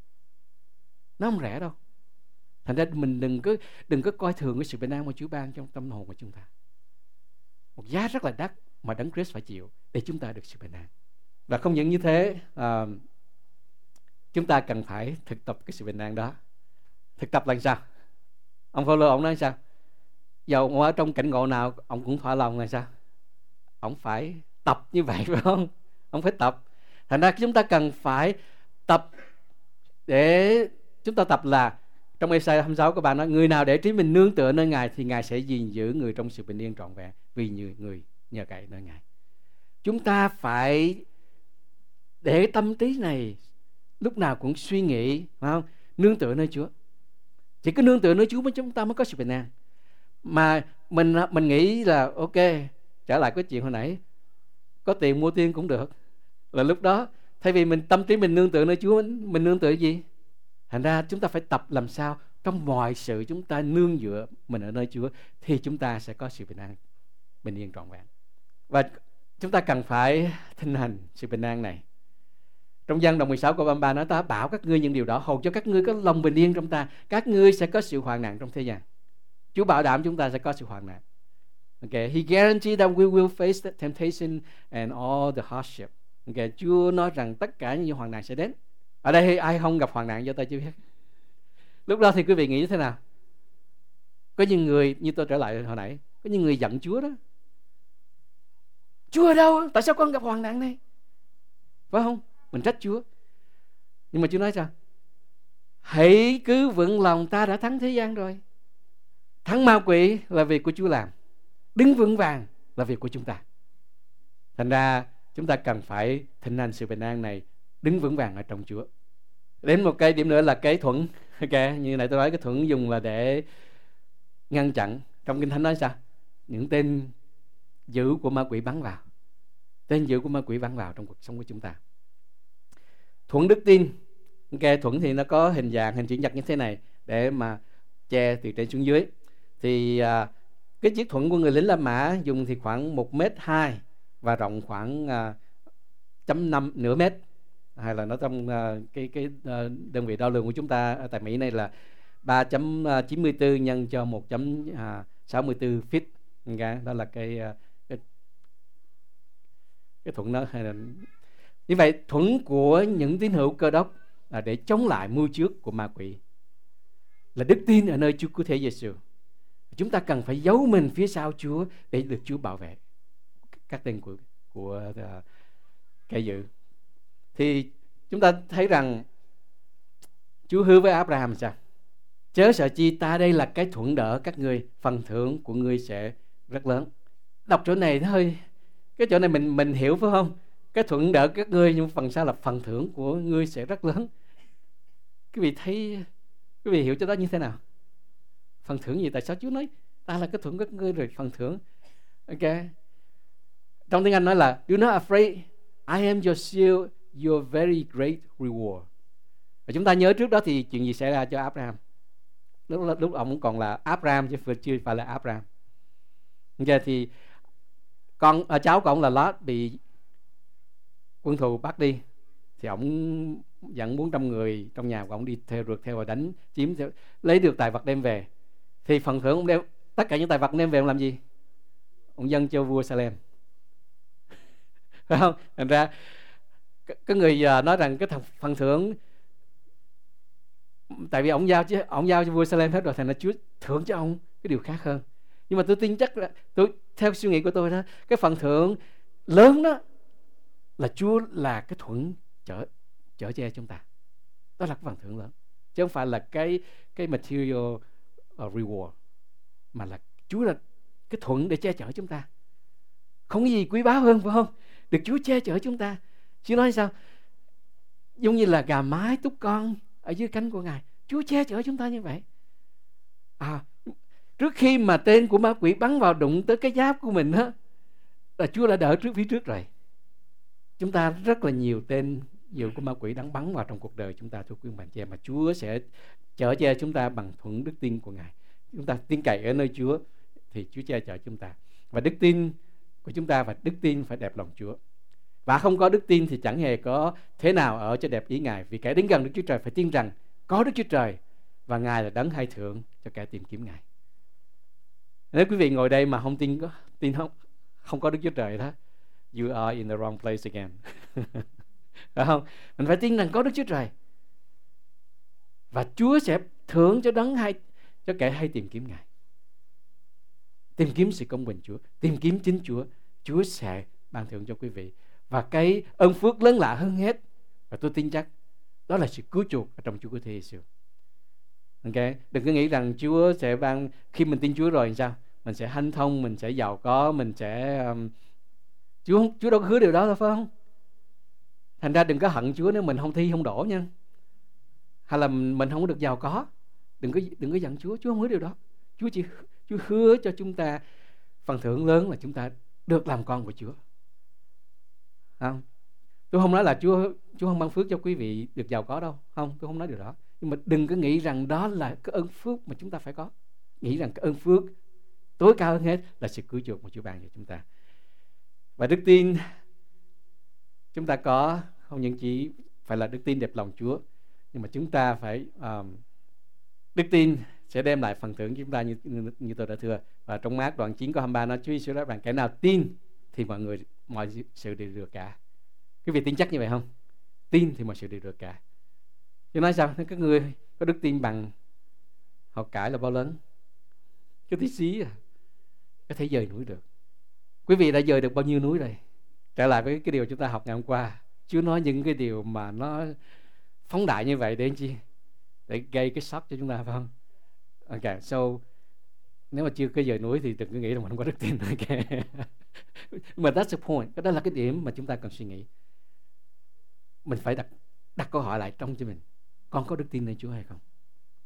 Nó không rẻ đâu. Thành ra mình đừng có đừng có coi thường cái sự bình an mà Chúa ban trong tâm hồn của chúng ta. Một giá rất là đắt mà Đấng Christ phải chịu để chúng ta được sự bình an. Và không những như thế, à, chúng ta cần phải thực tập cái sự bình an đó. Thực tập là sao? Ông Phaolô ông nói sao? Dầu ở trong cảnh ngộ nào ông cũng thỏa lòng là sao? Ông phải tập như vậy phải không? Ông phải tập. Thành ra chúng ta cần phải tập. Để chúng ta tập là trong Ê-sai hai mươi sáu các bạn nói, người nào để trí mình nương tựa nơi Ngài thì Ngài sẽ gìn giữ người trong sự bình yên trọn vẹn, vì nhiều người nhờ cậy nơi Ngài. Chúng ta phải để tâm trí này lúc nào cũng suy nghĩ, phải không? Nương tựa nơi Chúa. Chỉ có nương tựa nơi Chúa mới chúng ta mới có sự bình an. Mà mình mình nghĩ là ok, trở lại cái chuyện hồi nãy, có tiền mua tiên cũng được. Là lúc đó thay vì mình tâm trí mình nương tựa nơi Chúa, mình nương tựa gì? Thành ra chúng ta phải tập làm sao trong mọi sự chúng ta nương dựa mình ở nơi Chúa, thì chúng ta sẽ có sự bình an, bình yên trọn vẹn. Và chúng ta cần phải thinh hành sự bình an này. Trong Giăng đoạn mười sáu câu ba mươi ba nói, ta bảo các ngươi những điều đó hầu cho các ngươi có lòng bình yên trong ta. Các ngươi sẽ có sự hoạn nạn trong thế gian. Chúa bảo đảm chúng ta sẽ có sự hoạn nạn. Okay, he guaranteed that we will face the temptation and all the hardship. Okay, Chúa nói rằng tất cả những hoạn nạn sẽ đến. Ở đây ai không gặp hoạn nạn cho ta chưa biết. Lúc đó thì quý vị nghĩ thế nào? Có những người, như tôi trở lại hồi nãy, có những người giận Chúa đó. Chúa ở đâu? Tại sao con gặp hoạn nạn này? Phải không? Mình trách Chúa. Nhưng mà Chúa nói sao? Hãy cứ vững lòng, ta đã thắng thế gian rồi. Thắng ma quỷ là việc của Chúa làm. Đứng vững vàng là việc của chúng ta. Thành ra chúng ta cần phải thịnh hành sự bình an này, đứng vững vàng ở trong Chúa. Đến một cái điểm nữa là cái thuẫn. Ok, như nãy tôi nói cái thuẫn dùng là để ngăn chặn. Trong Kinh Thánh nói sao? Những tên dữ của ma quỷ bắn vào. Tên dữ của ma quỷ bắn vào trong cuộc sống của chúng ta. Thuẫn đức tin. Ok, thuẫn thì nó có hình dạng, hình chữ nhật như thế này để mà che từ trên xuống dưới. Thì à, cái chiếc thuẫn của người lính La Mã dùng thì khoảng một mét hai và rộng khoảng à, chấm năm nửa mét, hay là nó trong uh, cái cái uh, đơn vị đo lường của chúng ta ở tại Mỹ này là ba chấm chín mươi tư nhân cho một chấm sáu mươi tư feet. Okay, đó là cái, uh, cái cái thuẫn đó. Hay là như vậy, thuẫn của những tín hữu Cơ Đốc là để chống lại mưu trước của ma quỷ, là đức tin ở nơi Chúa Cứu Thế Giêsu. Chúng ta cần phải giấu mình phía sau Chúa để được Chúa bảo vệ các tên của của uh, kẻ dữ. Thì chúng ta thấy rằng Chúa hứa với Abraham sao? Chớ sợ chi, ta đây là cái thuẫn đỡ các ngươi, phần thưởng của ngươi sẽ rất lớn. Đọc chỗ này thôi, cái chỗ này mình mình hiểu phải không? Cái thuẫn đỡ các ngươi, nhưng phần sau là phần thưởng của ngươi sẽ rất lớn. Quý vị thấy, quý vị hiểu cho đó như thế nào? Phần thưởng gì? Tại sao Chúa nói ta là cái thuẫn các ngươi rồi phần thưởng? Ok. Trong tiếng Anh nói là do not afraid, I am your shield, your very great reward. Và chúng ta nhớ trước đó thì chuyện gì xảy ra cho Abraham? Lúc lúc ông còn là Abraham chứ chưa phải là Abraham. Ok, thì con à, cháu của ông là Lot bị quân thù bắt đi, thì ông dẫn bốn trăm người trong nhà của ông đi theo rượt theo và đánh chiếm theo, lấy được tài vật đem về. Thì phần thưởng ông đem tất cả những tài vật đem về ông làm gì? Ông dâng cho vua Salem. Phải không? Thành ra có người nói rằng cái phần thưởng, tại vì ông giao chứ ông giao cho vua Salem hết rồi, thành ra Chúa thưởng cho ông cái điều khác hơn. Nhưng mà tôi tin chắc là tôi theo suy nghĩ của tôi đó, cái phần thưởng lớn đó là Chúa là cái thuẫn chở chở che chúng ta. Đó là cái phần thưởng lớn, chứ không phải là cái cái material uh, reward, mà là Chúa là cái thuẫn để che chở chúng ta. Không có gì quý báu hơn, phải không? Được Chúa che chở chúng ta. Chúa nói sao? Giống như là gà mái túc con ở dưới cánh của Ngài. Chúa che chở chúng ta như vậy. À, trước khi mà tên của ma quỷ bắn vào đụng tới cái giáp của mình á, là Chúa đã đỡ trước phía trước rồi. Chúng ta rất là nhiều tên nhiều của ma quỷ đang bắn vào trong cuộc đời chúng ta, thưa quý bạn chị em, mà Chúa sẽ chở che chúng ta bằng thuẫn đức tin của Ngài. Chúng ta tin cậy ở nơi Chúa thì Chúa che chở chúng ta. Và đức tin của chúng ta và đức tin phải đẹp lòng Chúa. Và không có đức tin thì chẳng hề có thế nào ở cho đẹp ý Ngài. Vì kẻ đến gần Đức Chúa Trời phải tin rằng có Đức Chúa Trời và Ngài là đấng hay thưởng cho kẻ tìm kiếm Ngài. Nếu quý vị ngồi đây mà không tin tin không không có Đức Chúa Trời đó, you are in the wrong place again. Phải không? Mình phải tin rằng có Đức Chúa Trời và Chúa sẽ thưởng cho đấng hay cho kẻ hay tìm kiếm Ngài. Tìm kiếm sự công bình Chúa, tìm kiếm chính Chúa, Chúa sẽ ban thưởng cho quý vị. Và cái ơn phước lớn lạ hơn hết, và tôi tin chắc đó là sự cứu chuộc ở trong Chúa Cứu Thế Giêsu. Ok, đừng có nghĩ rằng Chúa sẽ ban, khi mình tin Chúa rồi thì sao? Mình sẽ hanh thông, mình sẽ giàu có, mình sẽ um... Chúa không, Chúa đâu có hứa điều đó đâu, phải không? Thành ra đừng có hận Chúa nếu mình không thi không đổ nha, hay là mình không có được giàu có. Đừng có đừng có giận Chúa, Chúa không hứa điều đó. Chúa chỉ Chúa hứa cho chúng ta phần thưởng lớn là chúng ta được làm con của Chúa. Không, tôi không nói là Chúa Chúa không ban phước cho quý vị được giàu có đâu, không, tôi không nói điều đó. Nhưng mà đừng có nghĩ rằng đó là cái ơn phước mà chúng ta phải có. Nghĩ rằng cái ơn phước tối cao hơn hết là sự cứu chuộc mà Chúa ban cho chúng ta. Và đức tin chúng ta có không những chỉ phải là đức tin đẹp lòng Chúa, nhưng mà chúng ta phải um, đức tin sẽ đem lại phần thưởng cho chúng ta như, như, như tôi đã thưa. Và trong Mác đoạn chín câu hai mươi ba nói Chúa Giêsu nói rằng kẻ nào tin thì mọi người mọi sự đều được cả. Quý vị tin chắc như vậy không? Tin thì mọi sự đều được cả. Chứ nói sao? Các người có đức tin bằng họ cải là bao lớn? Cái tí xí à, có thể dời núi được. Quý vị đã dời được bao nhiêu núi rồi? Trở lại với cái điều chúng ta học ngày hôm qua, Chúa nói những cái điều mà nó phóng đại như vậy để làm chi? Để gây cái sốc cho chúng ta, phải không? Ok, so nếu mà chưa có dời núi thì đừng có nghĩ là mình không có đức tin. Okay. Mà that's the point. Đó là cái điểm mà chúng ta cần suy nghĩ. Mình phải đặt đặt câu hỏi lại trong cho mình: con có đức tin nơi Chúa hay không?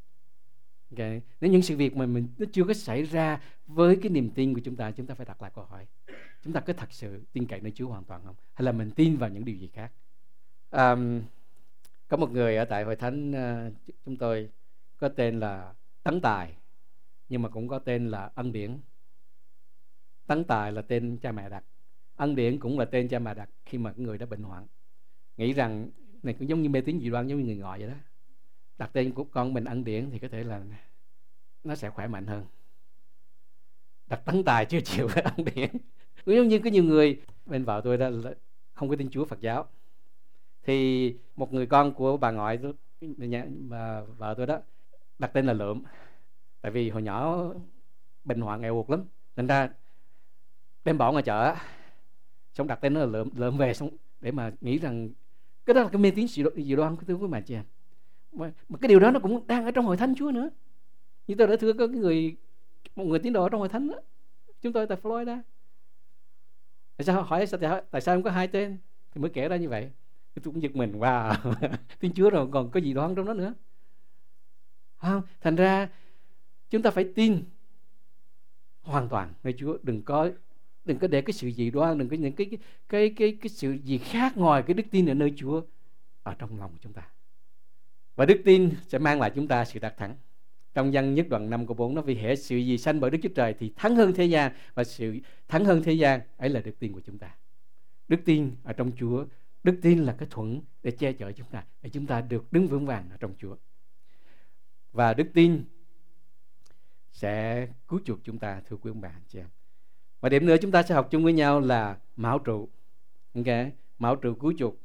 Okay. Nếu những sự việc mà mình nó chưa có xảy ra với cái niềm tin của chúng ta, chúng ta phải đặt lại câu hỏi: chúng ta có thật sự tin cậy nơi Chúa hoàn toàn không? Hay là mình tin vào những điều gì khác? Um, có một người ở tại hội thánh uh, chúng tôi có tên là Tấn Tài, nhưng mà cũng có tên là Ân Điển. Tấn Tài là tên cha mẹ đặt, Ân Điển cũng là tên cha mẹ đặt khi mà người đó bệnh hoạn, nghĩ rằng này cũng giống như mê tín dị đoan, giống như người ngọ vậy đó. Đặt tên của con mình Ân Điển thì có thể là nó sẽ khỏe mạnh hơn. Đặt Tấn Tài chưa chịu với Ân Điển. Cũng giống như có nhiều người, bên vợ tôi đó là không có tin Chúa Phật giáo, thì một người con của bà ngoại tôi, bà vợ tôi đó, đặt tên là Lượm. Tại vì hồi nhỏ bệnh hoạn nghèo uột lắm, nên ra đem bỏ ngoài chợ, xong đặt tên nó là Lượm. Lượm về xong để mà nghĩ rằng cái đó là cái mê tín dị đoan của quý bà chị em. Mà, mà cái điều đó nó cũng đang ở trong hội thánh Chúa nữa. Như tôi đã thưa có cái người, một người tín đồ ở trong hội thánh đó, chúng tôi tại Florida. Tại sao hỏi sao, tại sao không có hai tên, thì mới kể ra như vậy. Tôi cũng giật mình, wow, tin Chúa rồi còn có gì đoan trong đó nữa không? Thành ra chúng ta phải tin hoàn toàn nơi Chúa, đừng có đừng có để cái sự dị đoan, đừng có những cái cái cái cái cái sự gì khác ngoài cái đức tin ở nơi Chúa ở trong lòng của chúng ta. Và đức tin sẽ mang lại chúng ta sự đắc thắng. Trong Văn nhất đoạn năm câu bốn nó: vì hễ sự gì sanh bởi Đức Chúa Trời thì thắng hơn thế gian, và sự thắng hơn thế gian ấy là đức tin của chúng ta. Đức tin ở trong Chúa, đức tin là cái thuẫn để che chở chúng ta, để chúng ta được đứng vững vàng ở trong Chúa. Và đức tin sẽ cứu chuộc chúng ta, thưa quý ông bà anh chị em. Và điểm nữa chúng ta sẽ học chung với nhau là mão trụ. Okay. Mão trụ cứu chuộc.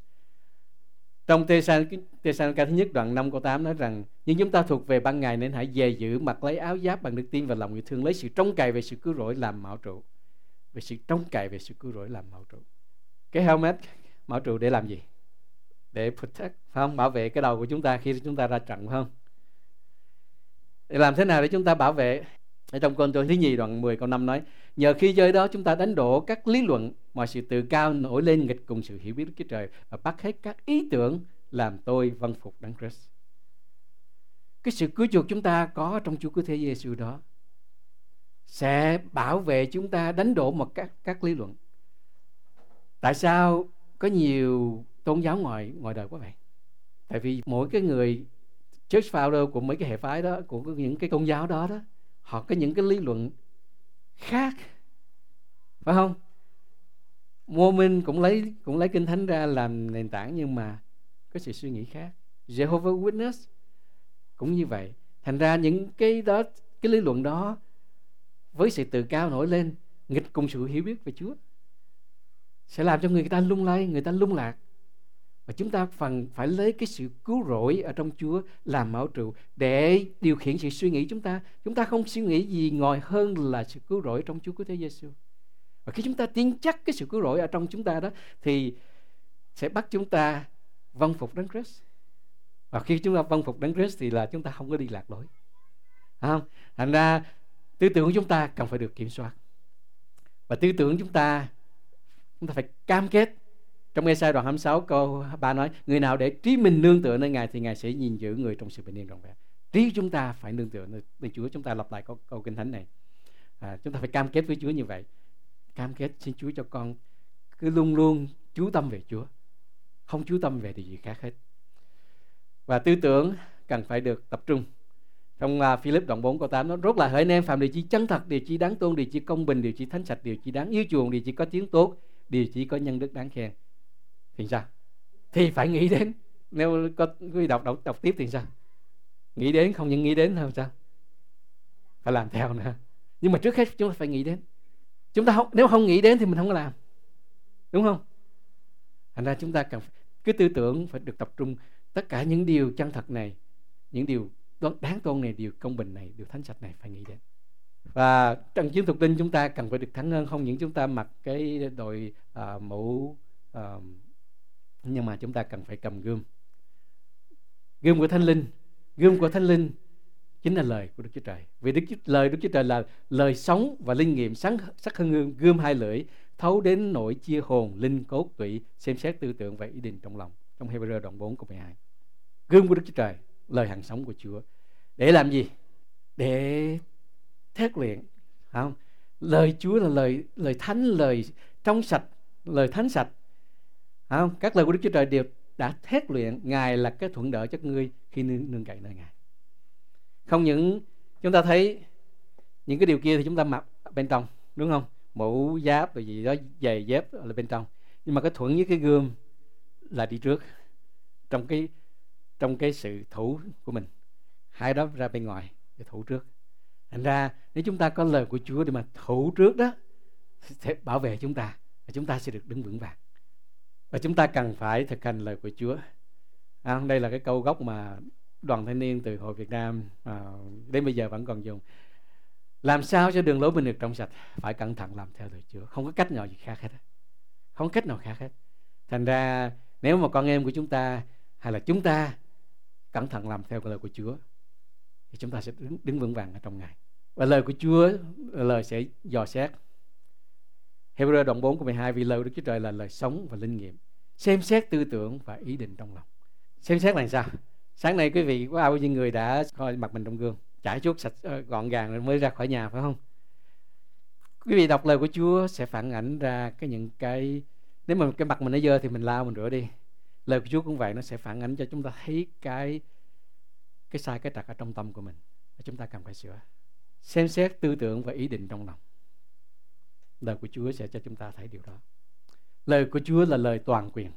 Trong Tê-sa-lô-ni-ca thứ nhất đoạn năm câu tám nói rằng: nhưng chúng ta thuộc về ban ngày nên hãy dè giữ mặc lấy áo giáp bằng đức tin và lòng yêu thương, lấy sự trông cậy về sự cứu rỗi làm mão trụ. Về sự trông cậy về sự cứu rỗi làm mão trụ. Cái helmet, mão trụ để làm gì? Để protect, phải không? Bảo vệ cái đầu của chúng ta khi chúng ta ra trận, phải không? Để làm thế nào để chúng ta bảo vệ? Ở trong Cô-rinh-tô thứ nhì đoạn mười câu năm nói: nhờ khi chơi đó chúng ta đánh đổ các lý luận, mọi sự tự cao nổi lên nghịch cùng sự hiểu biết Đức Chúa Trời, và bắt hết các ý tưởng làm tôi vâng phục Đấng Christ. Cái sự cứu chuộc chúng ta có trong Chúa Cứu Thế Giêsu đó sẽ bảo vệ chúng ta đánh đổ một các các lý luận. Tại sao có nhiều tôn giáo ngoài ngoài đời quá vậy? Tại vì mỗi cái người church founder của mấy cái hệ phái đó, của những cái tôn giáo đó đó, họ có những cái lý luận khác, phải không? Mormon cũng lấy cũng lấy kinh thánh ra làm nền tảng, nhưng mà có sự suy nghĩ khác. Jehovah Witness cũng như vậy. Thành ra những cái đó, cái lý luận đó với sự tự cao nổi lên nghịch cùng sự hiểu biết về Chúa sẽ làm cho người ta lung lay, người ta lung lạc. Và chúng ta phần phải lấy cái sự cứu rỗi ở trong Chúa làm mão trụ để điều khiển sự suy nghĩ chúng ta. Chúng ta không suy nghĩ gì ngoài hơn là sự cứu rỗi trong Chúa Cứu Thế Giêsu. Và khi chúng ta tin chắc cái sự cứu rỗi ở trong chúng ta đó, thì sẽ bắt chúng ta vâng phục Đấng Christ. Và khi chúng ta vâng phục Đấng Christ thì là chúng ta không có đi lạc lối, không? Thành ra tư tưởng của chúng ta cần phải được kiểm soát. Và tư tưởng chúng ta chúng ta phải cam kết. Trong Ê-sai đoạn hai mươi sáu câu ba nói: người nào để trí mình nương tựa nơi Ngài thì Ngài sẽ gìn giữ người trong sự bình yên trọn vẹn. Trí chúng ta phải nương tựa nơi Chúa. Chúng ta lặp lại câu, câu kinh thánh này. À, chúng ta phải cam kết với Chúa như vậy. Cam kết xin Chúa cho con cứ luôn luôn chú tâm về Chúa, không chú tâm về điều gì khác hết. Và tư tưởng cần phải được tập trung. Trong uh, Philip đoạn bốn câu tám nó: rốt lại hỡi anh em, phạm điều chi chân thật, điều chi đáng tôn, điều chi công bình, điều chi thánh sạch, điều chi đáng yêu chuộng, điều chi có tiếng tốt, điều chi có nhân đức đáng khen. Thì sao? Thì phải nghĩ đến. Nếu có quý đọc, đọc đọc tiếp thì sao? Nghĩ đến, không những nghĩ đến thôi sao? Phải làm theo nữa. Nhưng mà trước hết chúng ta phải nghĩ đến. Chúng ta không, nếu không nghĩ đến thì mình không có làm, đúng không? Thành ra chúng ta cần cái tư tưởng phải được tập trung. Tất cả những điều chân thật này, những điều đáng tôn này, điều công bình này, điều thánh sạch này phải nghĩ đến. Và trong chiến thuật linh chúng ta cần phải được thắng hơn. Không những chúng ta mặc cái đội uh, mũ uh, nhưng mà chúng ta cần phải cầm gươm. Gươm của Thánh Linh, gươm của Thánh Linh chính là lời của Đức Chúa Trời. Vì Đức Chúa, lời Đức Chúa Trời là lời sống và linh nghiệm, sáng sắc hơn gươm, gươm hai lưỡi, thấu đến nỗi chia hồn, linh, cốt, tủy, xem xét tư tưởng và ý định trong lòng. Trong Hebrew đoạn bốn câu mười hai. Gươm của Đức Chúa Trời, lời hằng sống của Chúa. Để làm gì? để thét luyện, không? Lời Chúa là lời lời thánh, lời trong sạch, lời thánh sạch, không? Các lời của Đức Chúa Trời đều đã thét luyện Ngài là cái thuận đỡ cho ngươi khi nương, nương cậy nơi Ngài. Không những chúng ta thấy những cái điều kia thì chúng ta mặc bên trong, đúng không? Mũ giáp rồi gì đó, giày dép là bên trong, nhưng mà cái thuẫn với cái gươm là đi trước trong cái trong cái sự thủ của mình. Hai đó ra bên ngoài để thủ trước. Thành ra nếu chúng ta có lời của Chúa để mà thủ trước đó, sẽ bảo vệ chúng ta và chúng ta sẽ được đứng vững vàng. Và chúng ta cần phải thực hành lời của Chúa. À, đây là cái câu gốc mà đoàn thanh niên từ Hội Việt Nam à, đến bây giờ vẫn còn dùng. Làm sao cho đường lối mình được trong sạch, phải cẩn thận làm theo lời Chúa. Không có cách nào gì khác hết. Không có cách nào khác hết. Thành ra nếu mà con em của chúng ta hay là chúng ta cẩn thận làm theo lời của Chúa thì chúng ta sẽ đứng, đứng vững vàng ở trong Ngài. Và lời của Chúa là lời sẽ dò xét. Hebrew đoạn bốn câu mười hai, vì lời của Đức Chúa Trời là lời sống và linh nghiệm, xem xét tư tưởng và ý định trong lòng. Xem xét là sao? Sáng nay quý vị có bao nhiêu người đã coi mặt mình trong gương, chải chuốt sạch gọn gàng rồi mới ra khỏi nhà, phải không? Quý vị đọc lời của Chúa sẽ phản ảnh ra cái những cái, nếu mà cái mặt mình nó dơ thì mình lau, mình rửa đi. Lời của Chúa cũng vậy, nó sẽ phản ảnh cho chúng ta thấy cái cái sai cái trật ở trong tâm của mình và chúng ta cần phải sửa. Xem xét tư tưởng và ý định trong lòng. Lời của Chúa sẽ cho chúng ta thấy điều đó. Lời của Chúa là lời toàn quyền,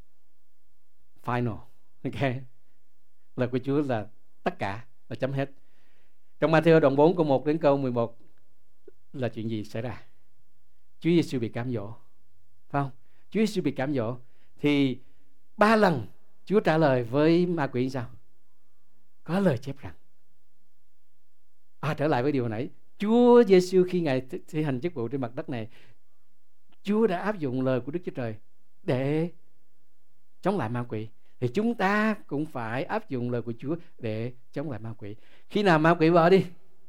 final, ok. Lời của Chúa là tất cả, là chấm hết. Trong Ma-thi-ơ đoạn bốn câu một đến câu mười một là chuyện gì xảy ra? Chúa Giêsu bị cám dỗ, phải không? Chúa Giêsu bị cám dỗ thì ba lần Chúa trả lời với ma quỷ sao? Có lời chép rằng, à, trở lại với điều hồi nãy, Chúa Giêsu khi Ngài thi hành chức vụ trên mặt đất này, Chúa đã áp dụng lời của Đức Chúa Trời để chống lại ma quỷ. Thì chúng ta cũng phải áp dụng lời của Chúa để chống lại ma quỷ. Khi nào ma quỷ bỏ đi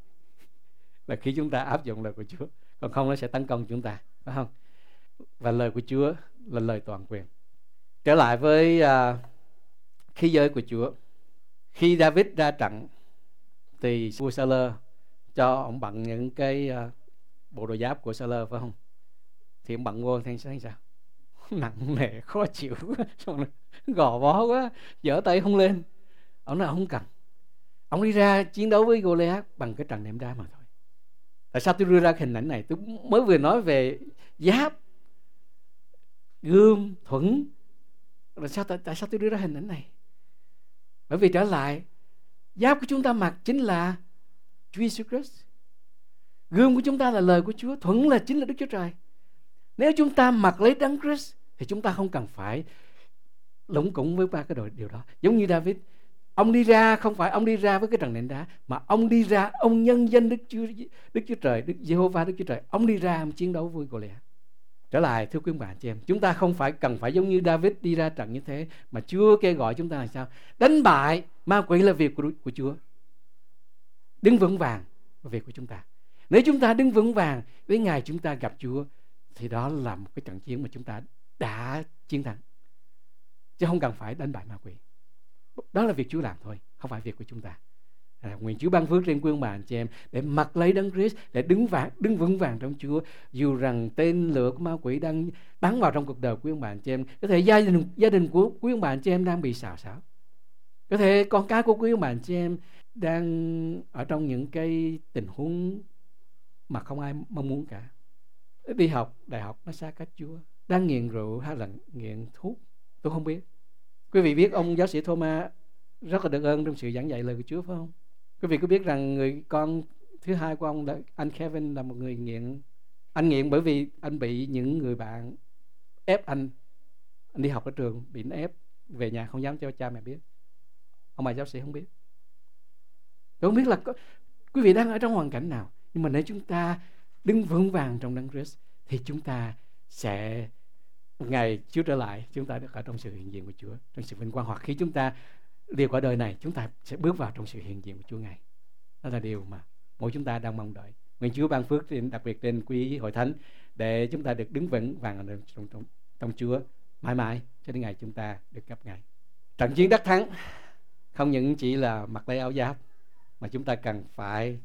là khi chúng ta áp dụng lời của Chúa, còn không nó sẽ tấn công chúng ta, phải không? Và lời của Chúa là lời toàn quyền. Trở lại với uh, khí giới của Chúa. Khi David ra trận thì vua Sa-lơ cho ông bận những cái uh, bộ đồ giáp của Sa-lơ, phải không? Thì ông bận vô thấy sao? Nặng nề, khó chịu, gò bó quá, giở tay không lên. Ông nói không cần. Ông đi ra chiến đấu với Goliath bằng cái trần nệm đá mà thôi. Tại sao tôi đưa ra hình ảnh này? Tôi mới vừa nói về giáp, gươm, thuẫn. Tại sao, tại, tại sao tôi đưa ra hình ảnh này? Bởi vì trở lại, giáp của chúng ta mặc chính là Chúa Jesus Christ. Gươm của chúng ta là lời của Chúa, thuẫn là chính là Đức Chúa Trời. Nếu chúng ta mặc lấy Đấng Christ thì chúng ta không cần phải lủng củng với ba cái đồ điều đó. Giống như David, ông đi ra không phải ông đi ra với cái trần nệm đá, mà ông đi ra, ông nhân danh Đức Chúa, Đức Chúa Trời, Đức Giê-hô-va Đức Chúa Trời, ông đi ra ông chiến đấu với Goliath. Trở lại thưa quý bạn chị em, chúng ta không phải cần phải giống như David đi ra trận như thế, mà Chúa kêu gọi chúng ta là sao? Đánh bại ma quỷ là việc của, của Chúa. Đứng vững vàng là việc của chúng ta. Nếu chúng ta đứng vững vàng với ngày chúng ta gặp Chúa thì đó là một cái trận chiến mà chúng ta đã chiến thắng, chứ không cần phải đánh bại ma quỷ. Đó là việc Chúa làm thôi, không phải việc của chúng ta. À, nguyện Chúa ban phước trên quý ông bà anh chị em để mặc lấy Đấng Christ, để đứng vàng, đứng vững vàng trong Chúa. Dù rằng tên lửa của ma quỷ đang bắn vào trong cuộc đời của quý ông bà anh chị em, có thể gia đình gia đình của quý ông bà anh chị em đang bị xào xáo, có thể con cái của quý ông bà anh chị em đang ở trong những cái tình huống mà không ai mong muốn cả. Đi học đại học nó xa cách Chúa, đang nghiện rượu hay là nghiện thuốc, tôi không biết. Quý vị biết ông giáo sĩ Thomas rất là được ơn trong sự giảng dạy lời của Chúa, phải không? Quý vị có biết rằng người con thứ hai của ông là anh Kevin là một người nghiện. Anh nghiện bởi vì anh bị những người bạn ép anh. Anh đi học ở trường bị nó ép, về nhà không dám cho cha mẹ biết. Ông bà giáo sĩ không biết. Tôi không biết là có, quý vị đang ở trong hoàn cảnh nào. Nhưng mà nếu chúng ta đứng vững vàng trong Đấng Christ thì chúng ta sẽ một ngày Chúa trở lại, chúng ta được ở trong sự hiện diện của Chúa, trong sự vinh quang. Hoặc khi chúng ta liều quả đời này, chúng ta sẽ bước vào trong sự hiện diện của Chúa Ngài. Đó là điều mà mỗi chúng ta đang mong đợi. Nguyện Chúa ban phước trên, đặc biệt trên quý hội thánh, để chúng ta được đứng vững vàng trong, trong, trong Chúa mãi mãi cho đến ngày chúng ta được gặp Ngài. Trận chiến đắc thắng không những chỉ là mặc lấy áo giáp, mà chúng ta cần phải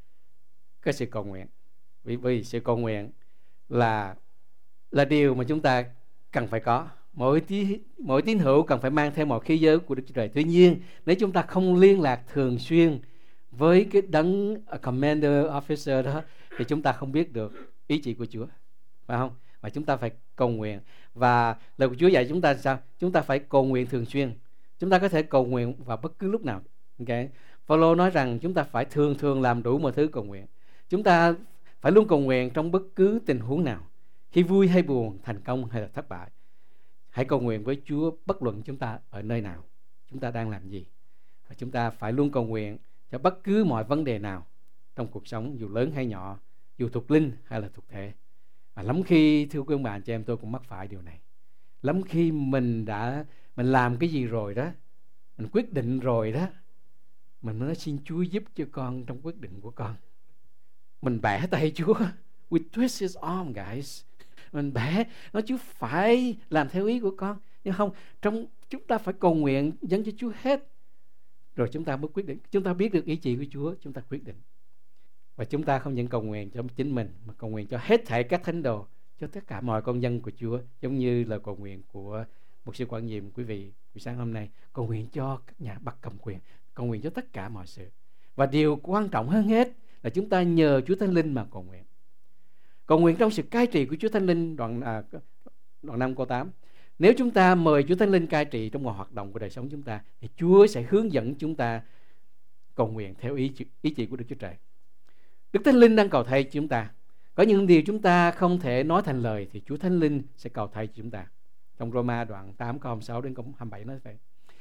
có sự cầu nguyện. Vì, vì sự cầu nguyện là là điều mà chúng ta cần phải có. Mỗi tí, mỗi tín hữu cần phải mang theo một khí giới của Đức Chúa Trời. Tuy nhiên, nếu chúng ta không liên lạc thường xuyên với cái đấng commander officer đó, thì chúng ta không biết được ý chỉ của Chúa, phải không? Mà chúng ta phải cầu nguyện. Và lời của Chúa dạy chúng ta sao? Chúng ta phải cầu nguyện thường xuyên. Chúng ta có thể cầu nguyện vào bất cứ lúc nào. Okay. Phaolô nói rằng chúng ta phải thường thường làm đủ mọi thứ cầu nguyện. Chúng ta phải luôn cầu nguyện trong bất cứ tình huống nào, khi vui hay buồn, thành công hay là thất bại. Hãy cầu nguyện với Chúa bất luận chúng ta ở nơi nào, chúng ta đang làm gì. Và chúng ta phải luôn cầu nguyện cho bất cứ mọi vấn đề nào trong cuộc sống, dù lớn hay nhỏ, dù thuộc linh hay là thuộc thể. Và lắm khi, thưa quý ông bà chị em, tôi cũng mắc phải điều này. Lắm khi mình đã mình làm cái gì rồi đó, mình quyết định rồi đó, mình nói xin Chúa giúp cho con trong quyết định của con. Mình bẻ tay Chúa, we twist his arm, guys. Mình bẻ, nói Chúa phải làm theo ý của con. Nhưng không, trong chúng ta phải cầu nguyện dâng cho Chúa hết, rồi chúng ta mới quyết định. Chúng ta biết được ý chỉ của Chúa, chúng ta quyết định. Và chúng ta không những cầu nguyện cho chính mình, mà cầu nguyện cho hết thảy các thánh đồ, cho tất cả mọi con dân của Chúa. Giống như lời cầu nguyện của mục sư Quang Diệm quý vị buổi sáng hôm nay, cầu nguyện cho các nhà bậc cầm quyền, cầu nguyện cho tất cả mọi sự. Và điều quan trọng hơn hết là chúng ta nhờ Chúa Thánh Linh mà cầu nguyện. Cầu nguyện trong sự cai trị của Chúa Thánh Linh. Đoạn à, đoạn năm câu tám. Nếu chúng ta mời Chúa Thánh Linh cai trị trong mọi hoạt động của đời sống chúng ta, thì Chúa sẽ hướng dẫn chúng ta cầu nguyện theo ý, ý chỉ của Đức Chúa Trời. Đức Thánh Linh đang cầu thay chúng ta. Có những điều chúng ta không thể nói thành lời, thì Chúa Thánh Linh sẽ cầu thay chúng ta. Trong Roma đoạn tám câu hai mươi sáu đến câu hai mươi bảy nói vậy.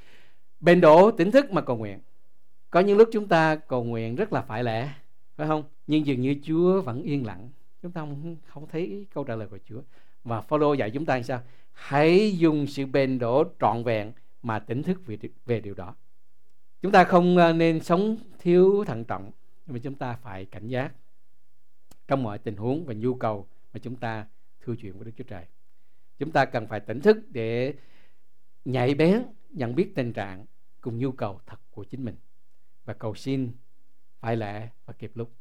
Bền đổ tỉnh thức mà cầu nguyện. Có những lúc chúng ta cầu nguyện rất là phải lẽ, phải không? Nhưng dường như Chúa vẫn yên lặng, chúng ta không, không thấy câu trả lời của Chúa. Và Phaolô dạy chúng ta như sao? Hãy dùng sự bền đổ trọn vẹn mà tỉnh thức về, về điều đó. Chúng ta không nên sống thiếu thận trọng, nhưng mà chúng ta phải cảnh giác trong mọi tình huống và nhu cầu mà chúng ta thưa chuyện với Đức Chúa Trời. Chúng ta cần phải tỉnh thức để nhạy bén nhận biết tình trạng cùng nhu cầu thật của chính mình, và cầu xin phải lẽ và kịp lúc.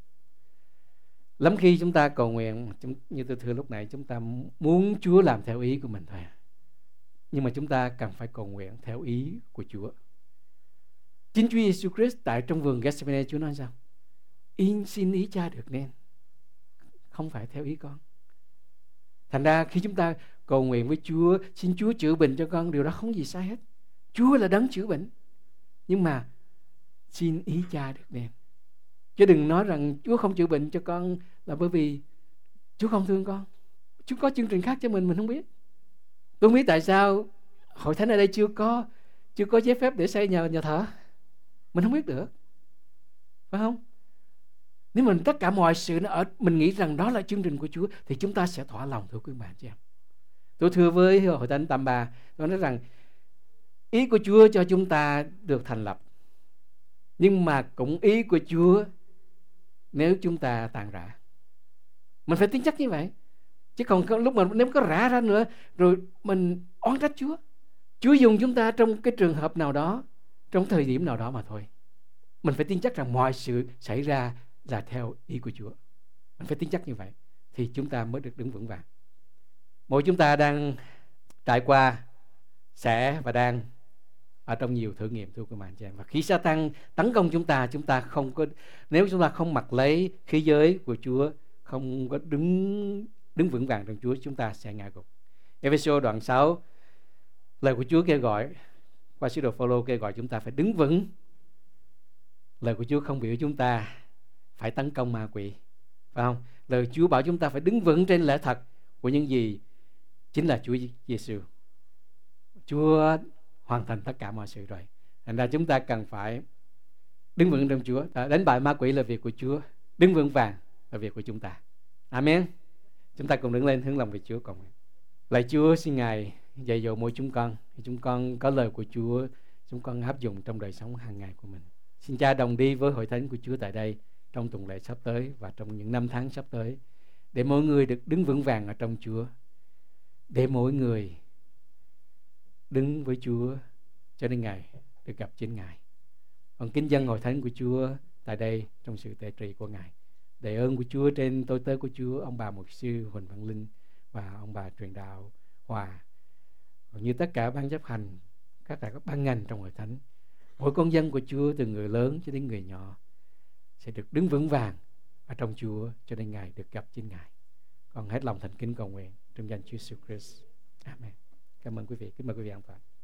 Lắm khi chúng ta cầu nguyện, như tôi thưa lúc này, chúng ta muốn Chúa làm theo ý của mình thôi. Nhưng mà chúng ta cần phải cầu nguyện theo ý của Chúa. Chính Chúa Giêsu Christ tại trong vườn Gethsemane, Chúa nói sao? Yên xin ý Cha được nên, không phải theo ý con. Thành ra khi chúng ta cầu nguyện với Chúa, xin Chúa chữa bệnh cho con, điều đó không gì sai hết. Chúa là đấng chữa bệnh. Nhưng mà xin ý Cha được nên. Chứ đừng nói rằng Chúa không chữa bệnh cho con là bởi vì Chúa không thương con. Chúa có chương trình khác cho mình, mình không biết. Tôi không biết tại sao hội thánh ở đây chưa có chưa có giấy phép để xây nhà, nhà thờ. Mình không biết được, phải không? Nếu mình tất cả mọi sự nó ở, mình nghĩ rằng đó là chương trình của Chúa, thì chúng ta sẽ thỏa lòng, thưa quý bạn chị em. Tôi thưa với hội thánh Tam Ba, tôi nói rằng ý của Chúa cho chúng ta được thành lập, nhưng mà cũng ý của Chúa nếu chúng ta tàn rã. Mình phải tin chắc như vậy. Chứ còn lúc mà nếu có rã ra nữa, rồi mình oán trách Chúa. Chúa dùng chúng ta trong cái trường hợp nào đó, trong thời điểm nào đó mà thôi. Mình phải tin chắc rằng mọi sự xảy ra là theo ý của Chúa. Mình phải tin chắc như vậy, thì chúng ta mới được đứng vững vàng. Mỗi chúng ta đang trải qua, sẽ và đang ở trong nhiều thử nghiệm, thưa quý bạn chị em. Và khi Sa-tan tấn công chúng ta, chúng ta không có, nếu chúng ta không mặc lấy khí giới của Chúa, không có đứng đứng vững vàng trong Chúa, chúng ta sẽ ngã gục. Ê-phê-sô đoạn sáu, lời của Chúa kêu gọi qua sứ đồ Phaolô kêu gọi chúng ta phải đứng vững. Lời của Chúa không biểu chúng ta phải tấn công ma quỷ, phải không? Lời Chúa bảo chúng ta phải đứng vững trên lẽ thật của những gì chính là Chúa Giêsu. Chúa hoàn thành tất cả mọi sự rồi. Thành ra chúng ta cần phải đứng vững trong Chúa. Đánh bại ma quỷ là việc của Chúa, đứng vững vàng là việc của chúng ta. Amen. Chúng ta cùng đứng lên hướng lòng về Chúa cầu nguyện. Lạy Chúa, xin Ngài dạy dỗ mỗi chúng con, chúng con có lời của Chúa, chúng con áp dụng trong đời sống hàng ngày của mình. Xin Cha đồng đi với hội thánh của Chúa tại đây trong tuần lễ sắp tới và trong những năm tháng sắp tới, để mỗi người được đứng vững vàng ở trong Chúa, để mỗi người đứng với Chúa cho đến ngày được gặp chính Ngài. Còn kính dân hội thánh của Chúa tại đây trong sự tể trị của Ngài. Để ơn của Chúa trên tôi tớ của Chúa, ông bà mục sư Huỳnh Văn Linh và ông bà truyền đạo Hòa, cũng như tất cả ban chấp hành, các cả các ban ngành trong hội thánh. Mỗi con dân của Chúa từ người lớn cho đến người nhỏ sẽ được đứng vững vàng ở trong Chúa cho đến ngày được gặp chính Ngài. Con hết lòng thành kính cầu nguyện trong danh Chúa Jesus Christ. Amen. Cảm ơn quý vị. Kính mời quý vị an toàn.